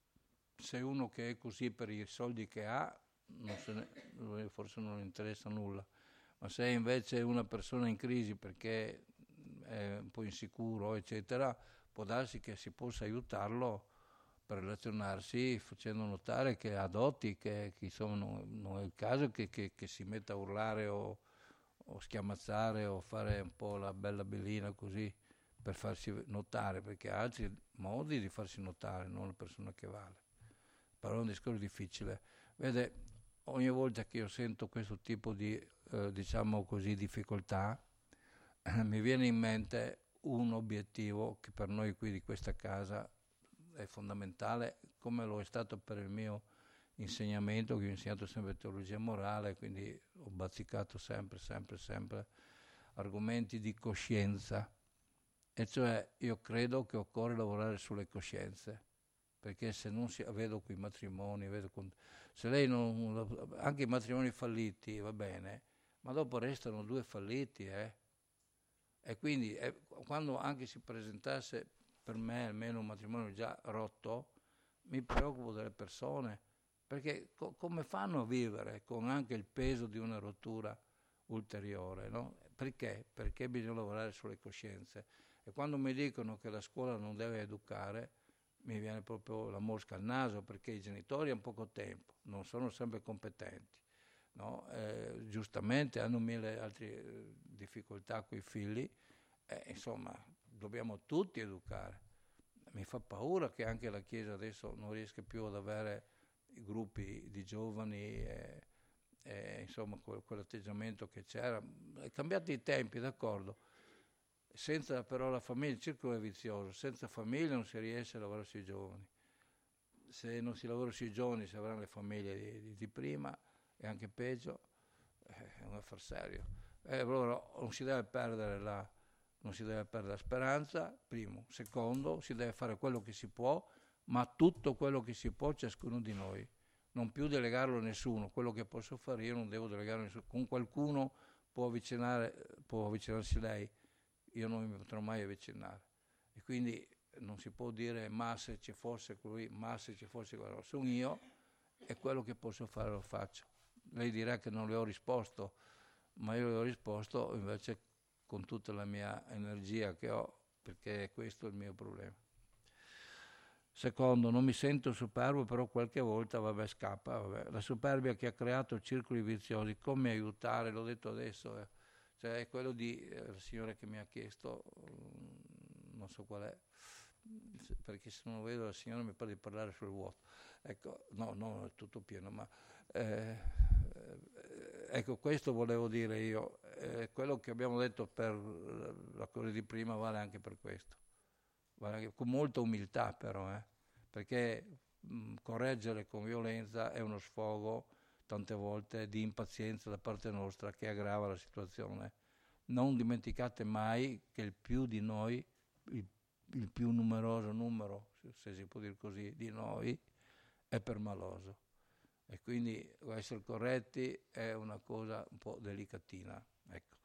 se uno che è così per i soldi che ha, non se ne, forse non interessa nulla, ma se invece è una persona in crisi perché è un po' insicuro, eccetera, può darsi che si possa aiutarlo per relazionarsi facendo notare che ha doti, che, che insomma non, non è il caso che, che, che si metta a urlare o, o schiamazzare o fare un po' la bella bellina così per farsi notare, perché ha altri modi di farsi notare, non la persona che vale. Però è un discorso difficile. Vede, ogni volta che io sento questo tipo di, eh, diciamo così, difficoltà, eh, mi viene in mente un obiettivo che per noi qui di questa casa è fondamentale, come lo è stato per il mio insegnamento, che ho insegnato sempre teologia morale, quindi ho bazzicato sempre, sempre, sempre argomenti di coscienza. E cioè io credo che occorre lavorare sulle coscienze, perché se non si, vedo qui i matrimoni, vedo con, se lei non, anche i matrimoni falliti va bene, ma dopo restano due falliti, eh? E quindi eh, quando anche si presentasse per me almeno un matrimonio già rotto, mi preoccupo delle persone, perché co- come fanno a vivere con anche il peso di una rottura ulteriore, no? Perché? Perché bisogna lavorare sulle coscienze. E quando mi dicono che la scuola non deve educare, mi viene proprio la mosca al naso, perché i genitori hanno poco tempo, non sono sempre competenti, no? Eh, giustamente hanno mille altre eh, difficoltà con i figli, eh, insomma dobbiamo tutti educare. Mi fa paura che anche la Chiesa adesso non riesca più ad avere i gruppi di giovani e, e insomma quel, quell'atteggiamento che c'era. È cambiato i tempi, d'accordo, senza però la famiglia, il circolo è vizioso, senza famiglia non si riesce a lavorare sui giovani. Se non si lavora sui giovani si avranno le famiglie di, di, di prima e anche peggio, è un affar serio. E allora non si deve perdere la, non si deve perdere la speranza, primo. Secondo, si deve fare quello che si può, ma tutto quello che si può ciascuno di noi. Non più delegarlo a nessuno, quello che posso fare io non devo delegarlo a nessuno. Con qualcuno può, avvicinare, può avvicinarsi lei, io non mi potrò mai avvicinare. E quindi non si può dire ma se ci fosse qui, ma se ci fosse quello. Sono io e quello che posso fare lo faccio. Lei dirà che non le ho risposto, ma io le ho risposto invece con tutta la mia energia che ho, perché questo è il mio problema. Secondo, non mi sento superbo, però qualche volta vabbè, scappa. Vabbè. La superbia che ha creato circoli viziosi, come aiutare, l'ho detto adesso, eh. Cioè è quello di eh, il signore che mi ha chiesto, um, non so qual è, perché se non lo vedo la signora mi pare di parlare sul vuoto. Ecco, no, no, è tutto pieno, ma eh, ecco, questo volevo dire io. Eh, quello che abbiamo detto per la cosa di prima vale anche per questo. Vale anche, con molta umiltà però, eh, perché mh, correggere con violenza è uno sfogo tante volte di impazienza da parte nostra che aggrava la situazione. Non dimenticate mai che il più di noi, il, il più numeroso numero, se si può dire così, di noi è permaloso. E quindi essere corretti è una cosa un po' delicatina. Ecco.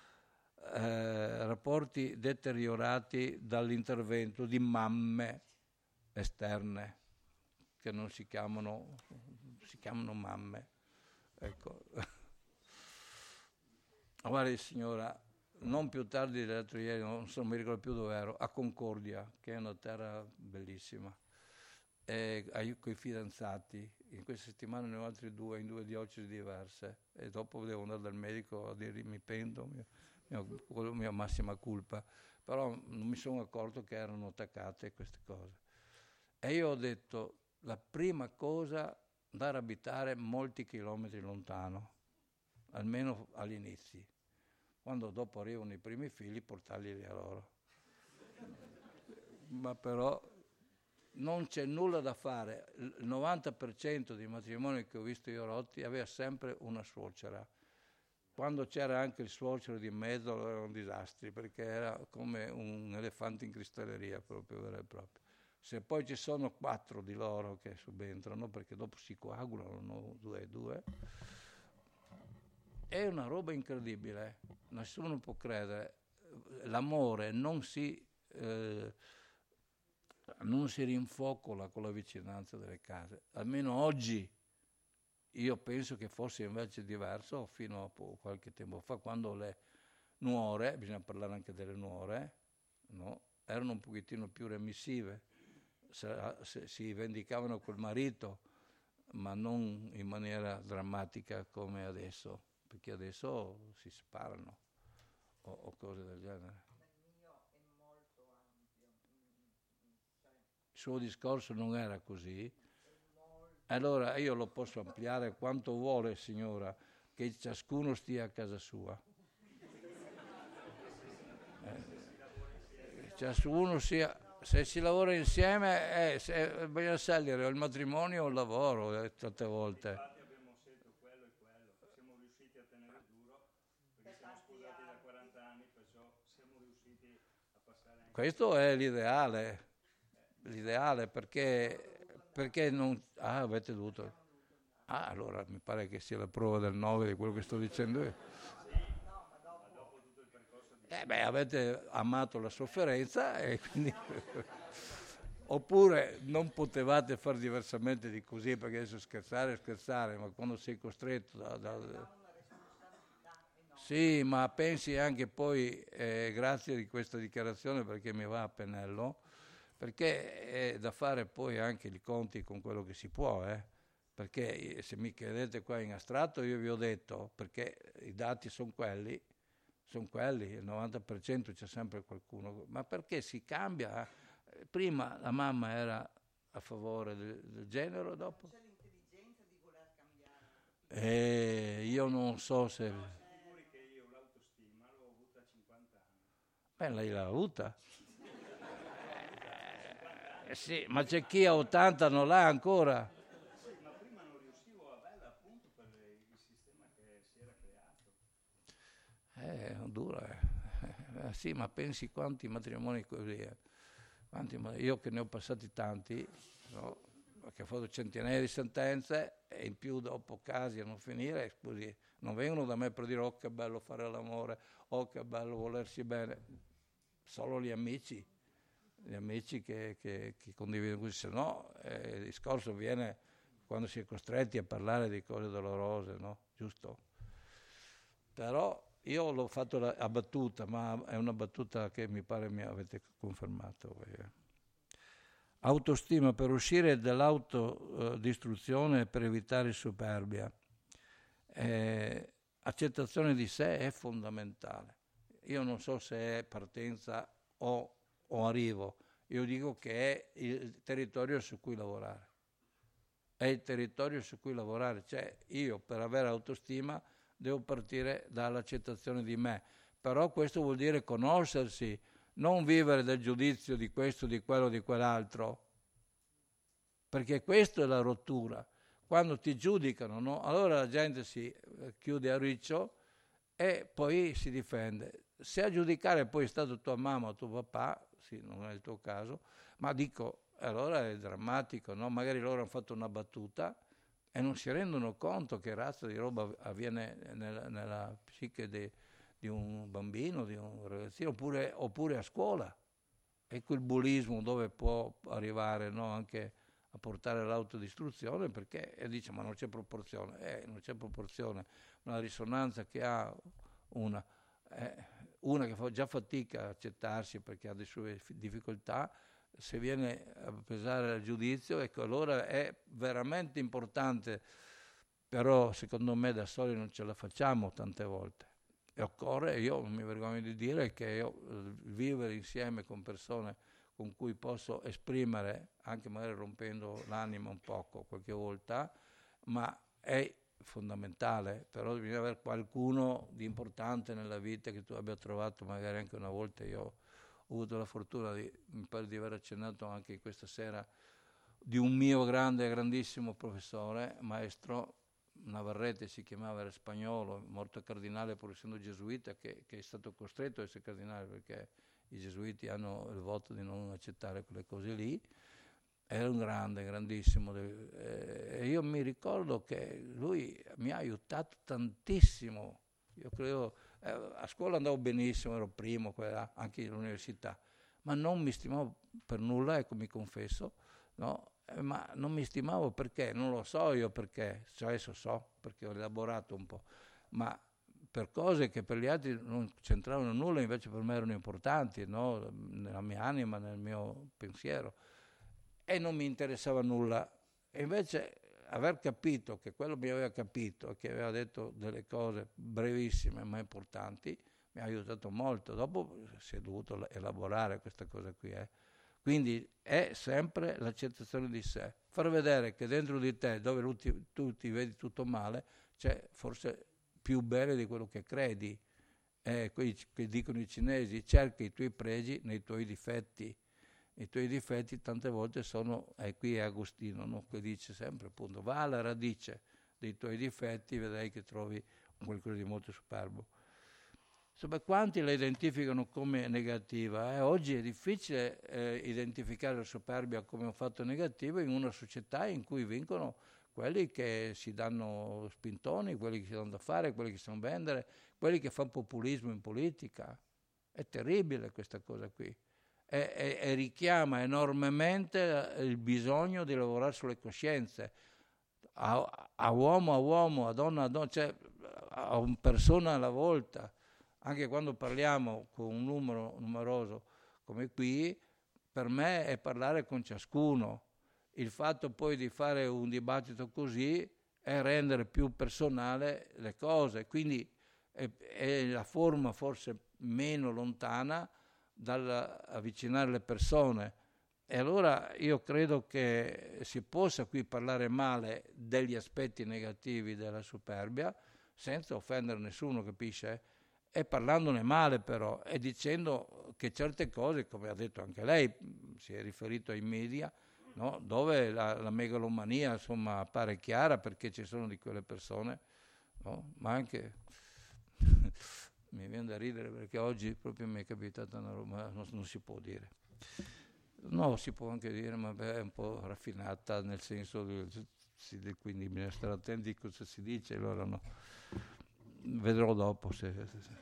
Eh, rapporti deteriorati dall'intervento di mamme esterne che non si chiamano, si chiamano mamme. Ecco. Guardi signora, non più tardi dell'altro ieri, non so, mi ricordo più dove ero, a Concordia, che è una terra bellissima, e con i fidanzati. In questa settimana ne ho altri due, in due diocesi diverse, e dopo devo andare dal medico a dire mi pento, mio, mio, quello mia massima colpa, però non mi sono accorto che erano attaccate queste cose. E io ho detto, la prima cosa, andare a abitare molti chilometri lontano. almeno agli inizi. Quando dopo arrivano i primi figli, portarli a loro. Ma però non c'è nulla da fare. Il novanta per cento dei matrimoni che ho visto io rotti aveva sempre una suocera. Quando c'era anche il suocero di mezzo erano disastri, perché era come un elefante in cristalleria, proprio vero e proprio. Se poi ci sono quattro di loro che subentrano, perché dopo si coagulano, no? due e due, è una roba incredibile, nessuno può credere. L'amore non si, eh, non si rinfocola con la vicinanza delle case, almeno oggi. Io penso che fosse invece diverso fino a qualche tempo fa, quando le nuore, bisogna parlare anche delle nuore, no? Erano un pochettino più remissive, se, se, si vendicavano col marito, ma non in maniera drammatica come adesso, perché adesso si sparano o, o cose del genere. Il suo discorso non era così. Allora io lo posso ampliare quanto vuole, signora, che ciascuno stia a casa sua. Eh, ciascuno sia, se si lavora insieme, eh, se, bisogna scegliere il matrimonio o il lavoro, eh, tante volte. Infatti abbiamo scelto quello e quello, siamo riusciti a tenere duro, perché siamo sposati da quaranta anni, perciò siamo riusciti a passare anche... Questo è l'ideale, l'ideale perché... Perché non... Ah, avete dovuto... Ah, allora mi pare che sia la prova del nove di quello che sto dicendo io. Eh beh, avete amato la sofferenza e quindi... Oppure non potevate fare diversamente di così, perché adesso scherzare è scherzare, ma quando sei costretto da... da... Sì, ma pensi anche poi, eh, grazie di questa dichiarazione perché mi va a pennello, perché è da fare poi anche i conti con quello che si può, eh? Perché se mi chiedete qua in astratto io vi ho detto, perché i dati sono quelli, sono quelli, il novanta per cento c'è sempre qualcuno, ma perché si cambia? Prima la mamma era a favore del, del genero, dopo? C'è l'intelligenza di voler cambiare. Eh, io non so se... Figuri che io l'autostima l'ho avuta a cinquanta anni. Beh, lei l'ha avuta. Eh, sì, ma c'è chi a ottanta non l'ha ancora. Sì, ma prima non riuscivo a averla appunto per il sistema che si era creato. Eh, dura. Eh. Eh, sì, ma pensi quanti matrimoni così. Eh. Quanti, io che ne ho passati tanti, no? Che ho fatto centinaia di sentenze e in più dopo casi a non finire, così, non vengono da me per dire oh che bello fare l'amore, oh che bello volersi bene. Solo gli amici. Gli amici che, che, che condividono così, se no eh, il discorso viene quando si è costretti a parlare di cose dolorose, no? Giusto? Però io l'ho fatto la, a battuta, ma è una battuta che mi pare mi avete confermato. Eh. Autostima per uscire dall'autodistruzione e per evitare superbia. Eh, accettazione di sé è fondamentale. Io non so se è partenza o o arrivo, io dico che è il territorio su cui lavorare, è il territorio su cui lavorare, cioè io per avere autostima devo partire dall'accettazione di me, però questo vuol dire conoscersi, non vivere del giudizio di questo, di quello, di quell'altro, perché questa è la rottura, quando ti giudicano, no? Allora la gente si chiude a riccio e poi si difende. Se a giudicare poi è stato tua mamma o tuo papà, sì, non è il tuo caso, ma dico, allora è drammatico, no? Magari loro hanno fatto una battuta e non si rendono conto che razza di roba avviene nella, nella psiche de, di un bambino, di un ragazzino, oppure, oppure a scuola. Ecco il bullismo dove può arrivare, no? Anche a portare l'autodistruzione, perché e dice ma non c'è proporzione, eh, non c'è proporzione, una risonanza che ha una... Eh, una che fa già fatica a accettarsi perché ha le sue difficoltà, se viene a pesare il giudizio, ecco, allora è veramente importante, però secondo me da soli non ce la facciamo tante volte. E occorre, io non mi vergogno di dire, che io vivere insieme con persone con cui posso esprimere, anche magari rompendo l'anima un poco qualche volta, ma è fondamentale, però bisogna avere qualcuno di importante nella vita che tu abbia trovato magari anche una volta. Io ho avuto la fortuna di, mi pare di aver accennato anche questa sera, di un mio grande, grandissimo professore, maestro Navarrete si chiamava, era spagnolo, morto cardinale pur essendo gesuita, che, che è stato costretto a essere cardinale perché i gesuiti hanno il voto di non accettare quelle cose lì. Era un grande, grandissimo, e io mi ricordo che lui mi ha aiutato tantissimo. Io credo, eh, a scuola andavo benissimo, ero primo, anche all'università, ma non mi stimavo per nulla, ecco, mi confesso, no? Eh, ma non mi stimavo perché, non lo so io perché, cioè adesso so, perché ho elaborato un po', ma per cose che per gli altri non c'entravano nulla, invece per me erano importanti, no? Nella mia anima, nel mio pensiero, e non mi interessava nulla. E invece aver capito che quello mi aveva capito e che aveva detto delle cose brevissime ma importanti mi ha aiutato molto. Dopo si è dovuto elaborare questa cosa qui, eh. Quindi è sempre l'accettazione di sé, far vedere che dentro di te, dove tu, tu ti vedi tutto male, c'è forse più bene di quello che credi. Eh, qui, qui dicono i cinesi, cerca i tuoi pregi nei tuoi difetti. I tuoi difetti tante volte sono, e eh, qui è Agostino, no? Che dice sempre appunto, va alla radice dei tuoi difetti, vedrai che trovi qualcosa di molto superbo. Insomma, quanti la identificano come negativa? Eh? Oggi è difficile eh, identificare la superbia come un fatto negativo in una società in cui vincono quelli che si danno spintoni, quelli che si danno da fare, quelli che si sanno vendere, quelli che fanno populismo in politica. È terribile questa cosa qui. E, e, e richiama enormemente il bisogno di lavorare sulle coscienze, a, a uomo a uomo, a donna a donna, cioè a una persona alla volta. Anche quando parliamo con un numero numeroso come qui, per me è parlare con ciascuno. Il fatto poi di fare un dibattito così è rendere più personale le cose, quindi è, è la forma forse meno lontana dall'avvicinare le persone. E allora io credo che si possa qui parlare male degli aspetti negativi della superbia senza offendere nessuno, capisce? E parlandone male però, e dicendo che certe cose, come ha detto anche lei, si è riferito ai media, no? Dove la, la megalomania insomma appare chiara perché ci sono di quelle persone, no? Ma anche mi viene da ridere perché oggi proprio mi è capitata una roba, non, non si può dire. No, si può anche dire, ma beh, è un po' raffinata nel senso di, quindi bisogna stare attenti a cosa si dice, allora no. Vedrò dopo se, se, se.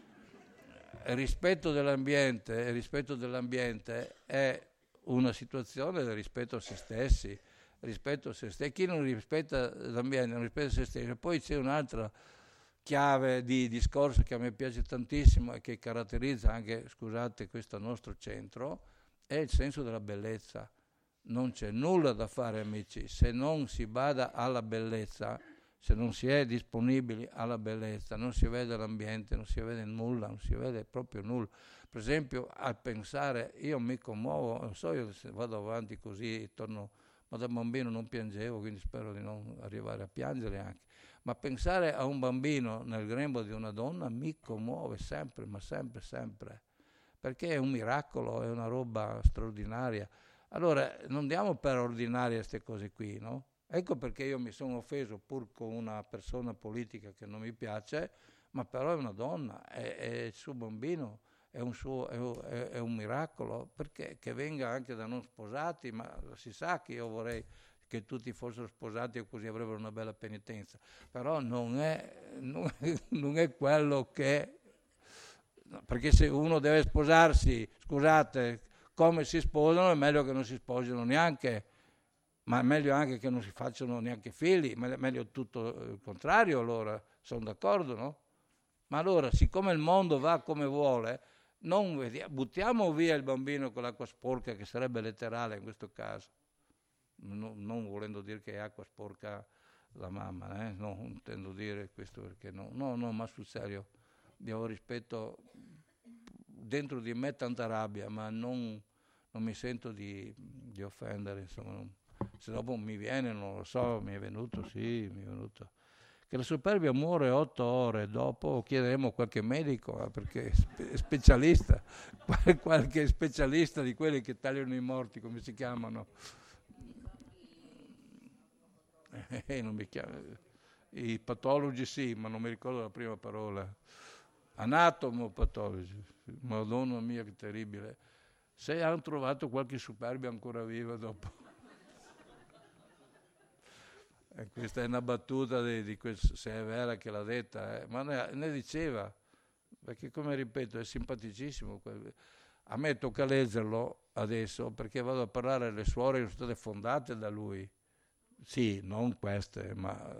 Il rispetto dell'ambiente, il rispetto dell'ambiente è una situazione del rispetto a se stessi, rispetto a se stessi. Chi non rispetta l'ambiente non rispetta se stessi. E poi c'è un'altra chiave di discorso che a me piace tantissimo e che caratterizza anche, scusate, questo nostro centro, è il senso della bellezza. Non c'è nulla da fare, amici, se non si bada alla bellezza. Se non si è disponibili alla bellezza, non si vede l'ambiente, non si vede nulla, non si vede proprio nulla. Per esempio, al pensare, io mi commuovo, non so io se vado avanti così, torno, ma da bambino non piangevo, quindi spero di non arrivare a piangere anche. Ma pensare a un bambino nel grembo di una donna mi commuove sempre, ma sempre, sempre, perché è un miracolo, è una roba straordinaria. Allora, non diamo per ordinarie queste cose qui, no? Ecco perché io mi sono offeso pur con una persona politica che non mi piace, ma però è una donna, è, è il suo bambino, è un, suo, è, è un miracolo, perché che venga anche da non sposati, ma si sa che io vorrei che tutti fossero sposati e così avrebbero una bella penitenza, però non è, non è, non è quello che... Perché se uno deve sposarsi, scusate, come si sposano, è meglio che non si sposino neanche. Ma è meglio anche che non si facciano neanche figli, ma è meglio tutto il contrario, allora, sono d'accordo, no? Ma allora, siccome il mondo va come vuole, non vediamo, buttiamo via il bambino con l'acqua sporca, che sarebbe letterale in questo caso, no, non volendo dire che è acqua sporca la mamma, eh? No, non intendo dire questo perché no, no, no, ma sul serio, abbiamo rispetto, dentro di me tanta rabbia, ma non, non mi sento di, di offendere, insomma, non, se dopo mi viene, non lo so, mi è venuto, sì, mi è venuto. che la superbia muore otto ore dopo, chiederemo a qualche medico, eh, perché è specialista, qualche specialista di quelli che tagliano i morti, come si chiamano? Eh, non mi chiamo. I patologi sì, ma non mi ricordo la prima parola. Anatomopatologi, madonna mia che terribile. Se hanno trovato qualche superbia ancora viva dopo. E questa è una battuta di, di quel, se è vera che l'ha detta, eh. Ma ne, ne diceva, perché come ripeto è simpaticissimo. A me tocca leggerlo adesso perché vado a parlare alle suore che sono state fondate da lui. Sì, non queste, ma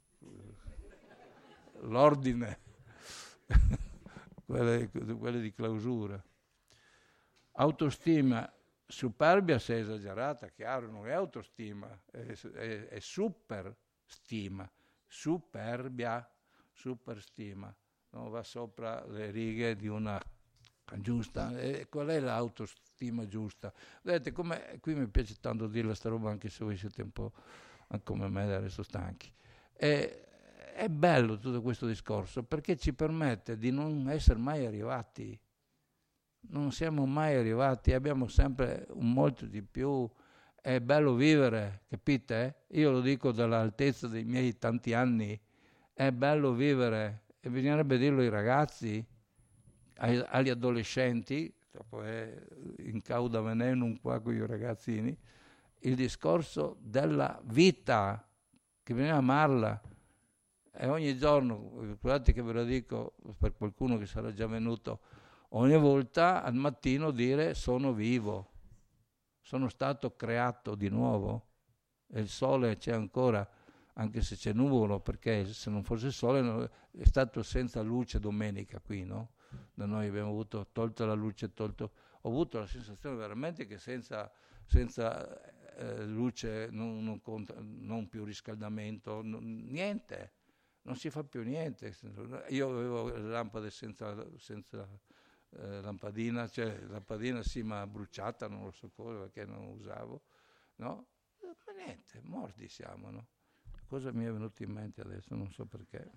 l'ordine, quelle, quelle di clausura. Autostima, superbia se è esagerata, chiaro, non è autostima, è, è, è superstima, superbia, superstima, non va sopra le righe di una giusta. E qual è l'autostima giusta? Vedete, come, qui mi piace tanto dirla sta roba, anche se voi siete un po' come me adesso stanchi. E, è bello tutto questo discorso perché ci permette di non essere mai arrivati. Non siamo mai arrivati, abbiamo sempre un molto di più. È bello vivere, capite? Io lo dico dall'altezza dei miei tanti anni. È bello vivere e bisognerebbe dirlo ai ragazzi, ai, agli adolescenti, dopo è in cauda venenum qua con i ragazzini, il discorso della vita, che bisogna amarla. E ogni giorno, guardate che ve lo dico per qualcuno che sarà già venuto, ogni volta al mattino dire sono vivo, sono stato creato di nuovo e il sole c'è ancora, anche se c'è nuvolo, perché se non fosse il sole è stato senza luce domenica qui, no? Da noi abbiamo avuto, tolto la luce, tolto, ho avuto la sensazione veramente che senza, senza eh, luce non, non, conta, non più riscaldamento, non, niente, non si fa più niente. Io avevo le lampade senza... senza Eh, lampadina, cioè lampadina sì ma bruciata, non lo so cosa perché non usavo, no? Ma niente, morti siamo, no? Cosa mi è venuto in mente adesso, non so perché.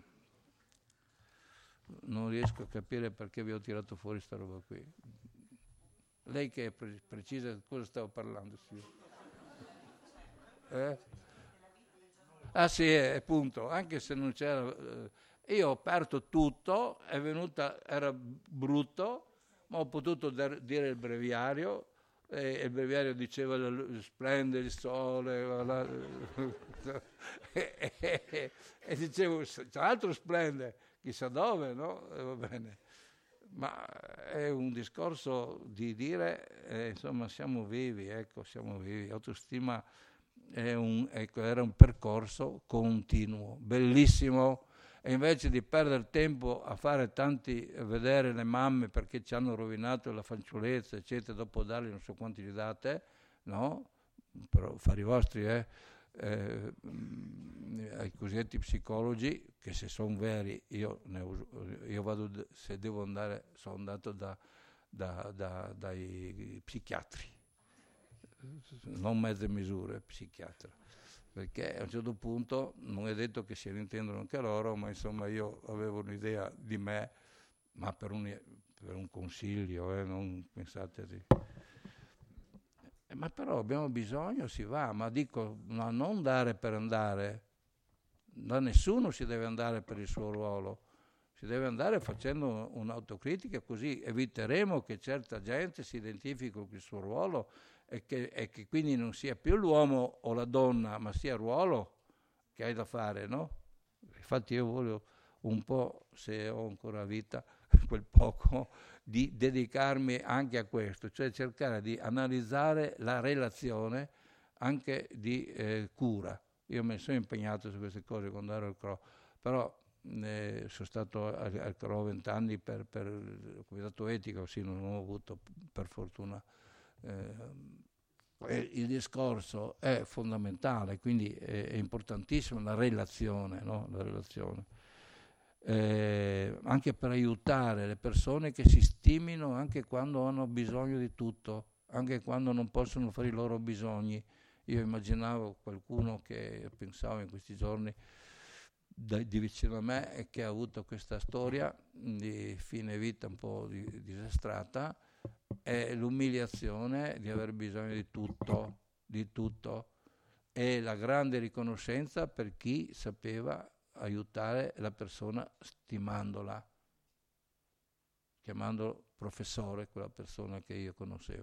Non riesco a capire perché vi ho tirato fuori sta roba qui. Lei che è pre- precisa cosa stavo parlando, sì. Eh? Ah sì, è punto, anche se non c'era... Eh, io ho aperto tutto, è venuta, era brutto, ma ho potuto dar, dire il breviario, e il breviario diceva la, splende il sole, la, e, e, e dicevo, tra l'altro splende, chissà dove, no? E va bene. Ma è un discorso di dire, eh, insomma, siamo vivi, ecco, siamo vivi. Autostima è un, ecco, era un percorso continuo, bellissimo. E invece di perdere tempo a fare tanti, a vedere le mamme perché ci hanno rovinato la fanciullezza, eccetera, dopo dargli non so quanti gli date, no? Però fare i vostri, eh, eh, ai cosiddetti psicologi, che se sono veri, io, ne uso, io vado, se devo andare, sono andato da, da, da, dai psichiatri, non mezze misure, psichiatra. Perché a un certo punto non è detto che si rintendono anche loro, ma insomma io avevo un'idea di me, ma per un, per un consiglio, eh, non pensate di... Eh, ma però abbiamo bisogno, si va, ma dico, no, non dare per andare, da nessuno si deve andare per il suo ruolo, si deve andare facendo un'autocritica, così eviteremo che certa gente si identifichi con il suo ruolo e che, e che quindi non sia più l'uomo o la donna, ma sia il ruolo che hai da fare, no? Infatti io voglio un po', se ho ancora vita, quel poco, di dedicarmi anche a questo, cioè cercare di analizzare la relazione anche di eh, cura. Io mi sono impegnato su queste cose quando ero al C R O, però eh, sono stato al, al C R O vent'anni per, per il comitato etico, sì, non ho avuto per fortuna... Eh, il discorso è fondamentale, quindi è, è importantissima la relazione, no? La relazione. Eh, anche per aiutare le persone che si stimino anche quando hanno bisogno di tutto, anche quando non possono fare i loro bisogni. Io immaginavo qualcuno che pensavo in questi giorni da, di vicino a me e che ha avuto questa storia di fine vita un po' di, disastrata, è l'umiliazione di aver bisogno di tutto, di tutto, e la grande riconoscenza per chi sapeva aiutare la persona stimandola, chiamandolo professore, quella persona che io conoscevo.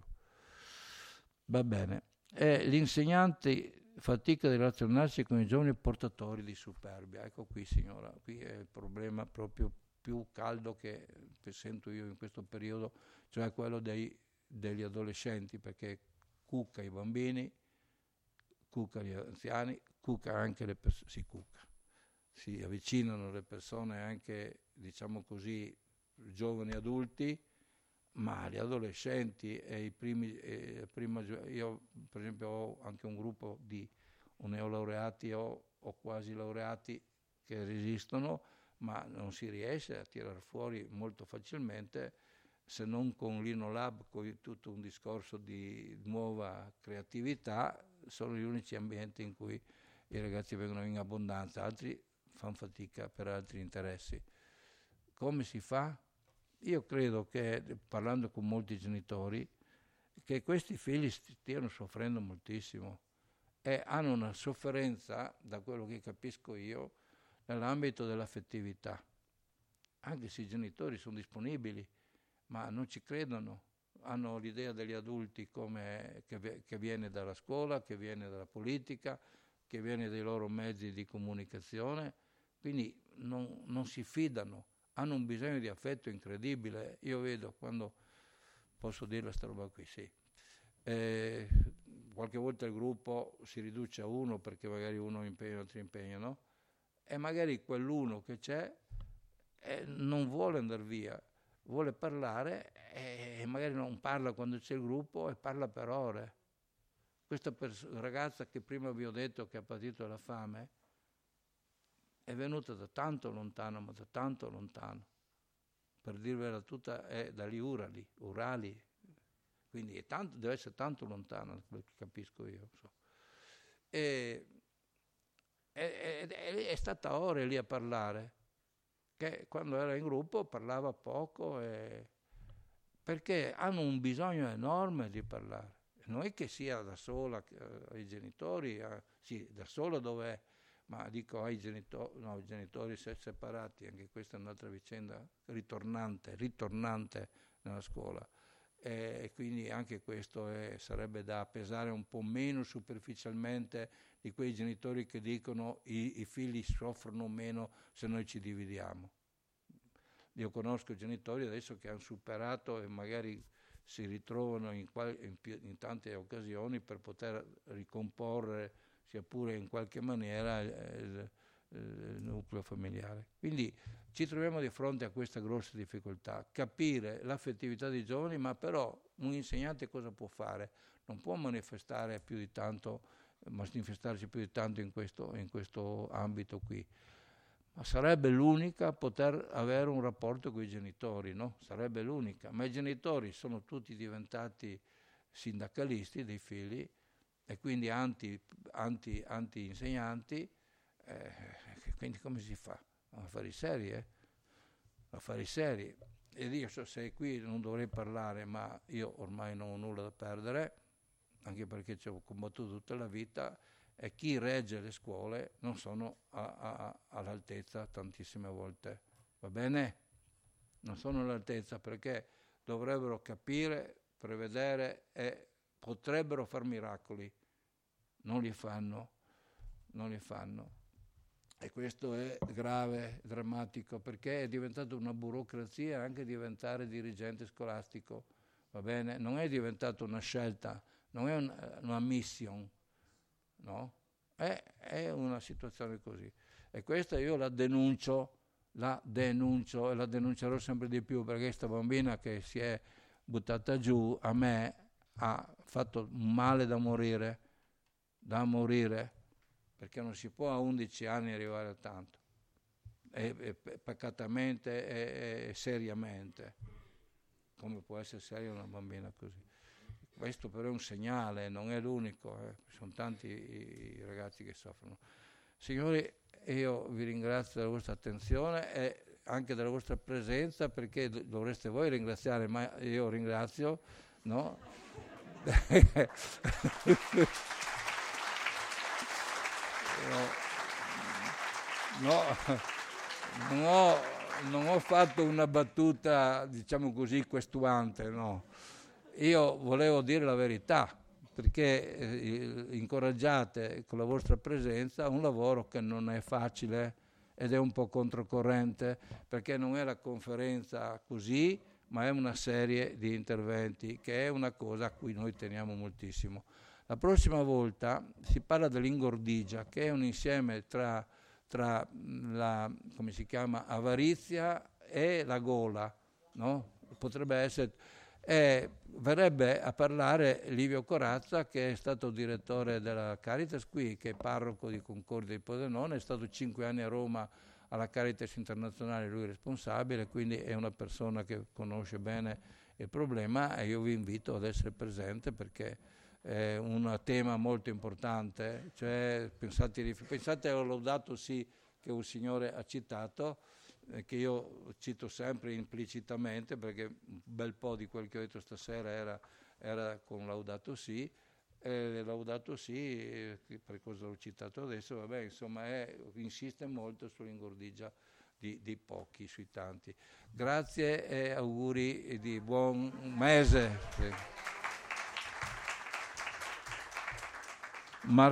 Va bene. E gli insegnanti fatica di relazionarsi con i giovani portatori di superbia. Ecco qui, signora, qui è il problema proprio più caldo che, che sento io in questo periodo, cioè quello dei, degli adolescenti, perché cucca i bambini, cucca gli anziani, cucca anche le persone, si cucca, si avvicinano le persone anche, diciamo così, giovani adulti, ma gli adolescenti e i primi, eh, prima, io per esempio ho anche un gruppo di neolaureati o, o quasi laureati che resistono, ma non si riesce a tirar fuori molto facilmente, se non con l'InnoLab, con tutto un discorso di nuova creatività. Sono gli unici ambienti in cui i ragazzi vengono in abbondanza, altri fanno fatica per altri interessi. Come si fa? Io credo che, parlando con molti genitori, che questi figli stiano soffrendo moltissimo e hanno una sofferenza, da quello che capisco io, nell'ambito dell'affettività. Anche se i genitori sono disponibili, ma non ci credono, hanno l'idea degli adulti come che, che viene dalla scuola, che viene dalla politica, che viene dai loro mezzi di comunicazione, quindi non, non si fidano. Hanno un bisogno di affetto incredibile. Io vedo quando, posso dire questa roba qui, sì, eh, qualche volta il gruppo si riduce a uno perché magari uno impegna, altri impegnano, e magari quell'uno che c'è eh, non vuole andare via, vuole parlare e magari non parla quando c'è il gruppo e parla per ore. Questa pers- ragazza che prima vi ho detto che ha patito la fame, è venuta da tanto lontano, ma da tanto lontano. Per dirvela tutta, è dagli Urali, Urali, quindi è tanto, deve essere tanto lontano, quel che capisco io. So. E, è, è, è stata ore lì a parlare, che quando era in gruppo parlava poco, e, perché hanno un bisogno enorme di parlare. Non è che sia da sola eh, ai genitori, eh, sì, da sola dov'è, ma dico ai genitori, no, i genitori se separati, anche questa è un'altra vicenda ritornante, ritornante nella scuola, e quindi anche questo è, sarebbe da pesare un po' meno superficialmente di quei genitori che dicono i, i figli soffrono meno se noi ci dividiamo. Io conosco genitori adesso che hanno superato e magari si ritrovano in, qual- in, più, in tante occasioni per poter ricomporre, sia pure in qualche maniera, il, il nucleo familiare. Quindi ci troviamo di fronte a questa grossa difficoltà, capire l'affettività dei giovani, ma però un insegnante cosa può fare? Non può manifestare più di tanto, manifestarsi più di tanto in questo, in questo ambito qui. Ma sarebbe l'unica a poter avere un rapporto con i genitori, no? Sarebbe l'unica. Ma i genitori sono tutti diventati sindacalisti dei figli e quindi anti, anti, anti-insegnanti, eh, quindi come si fa? Affari seri, eh? Affari seri. E io so se qui non dovrei parlare, ma io ormai non ho nulla da perdere, anche perché ci ho combattuto tutta la vita, e chi regge le scuole non sono a, a, all'altezza tantissime volte. Va bene? Non sono all'altezza perché dovrebbero capire, prevedere e potrebbero far miracoli. Non li fanno, non li fanno. E questo è grave, drammatico, perché è diventato una burocrazia anche diventare dirigente scolastico. Va bene? Non è diventato una scelta, non è un, una mission. No? È, è una situazione così. E questa io la denuncio, la denuncio e la denuncerò sempre di più, perché questa bambina che si è buttata giù a me ha fatto un male da morire, da morire, perché non si può a undici anni arrivare a tanto, e, e, peccatamente e, e seriamente, come può essere seria una bambina così. Questo però è un segnale, non è l'unico, eh. Sono tanti i ragazzi che soffrono. Signori, io vi ringrazio della vostra attenzione e anche della vostra presenza, perché dovreste voi ringraziare, ma io ringrazio, no? no, non ho, non ho fatto una battuta, diciamo così, questuante, no. Io volevo dire la verità, perché eh, incoraggiate con la vostra presenza un lavoro che non è facile ed è un po' controcorrente, perché non è la conferenza così, ma è una serie di interventi, che è una cosa a cui noi teniamo moltissimo. La prossima volta si parla dell'ingordigia, che è un insieme tra, tra la, come si chiama, avarizia e la gola, no? Potrebbe essere... Eh, verrebbe a parlare Livio Corazza, che è stato direttore della Caritas qui, che è parroco di Concordia di Pordenone, è stato cinque anni a Roma alla Caritas Internazionale, lui è responsabile, quindi è una persona che conosce bene il problema e io vi invito ad essere presente perché è un tema molto importante. Cioè, pensate, pensate al Laudato Si che un signore ha citato, che io cito sempre implicitamente perché un bel po' di quel che ho detto stasera era, era con Laudato Si, e Laudato Si, per cosa l'ho citato adesso, vabbè, insomma, è, insiste molto sull'ingordigia di, di pochi, sui tanti. Grazie e auguri di buon mese.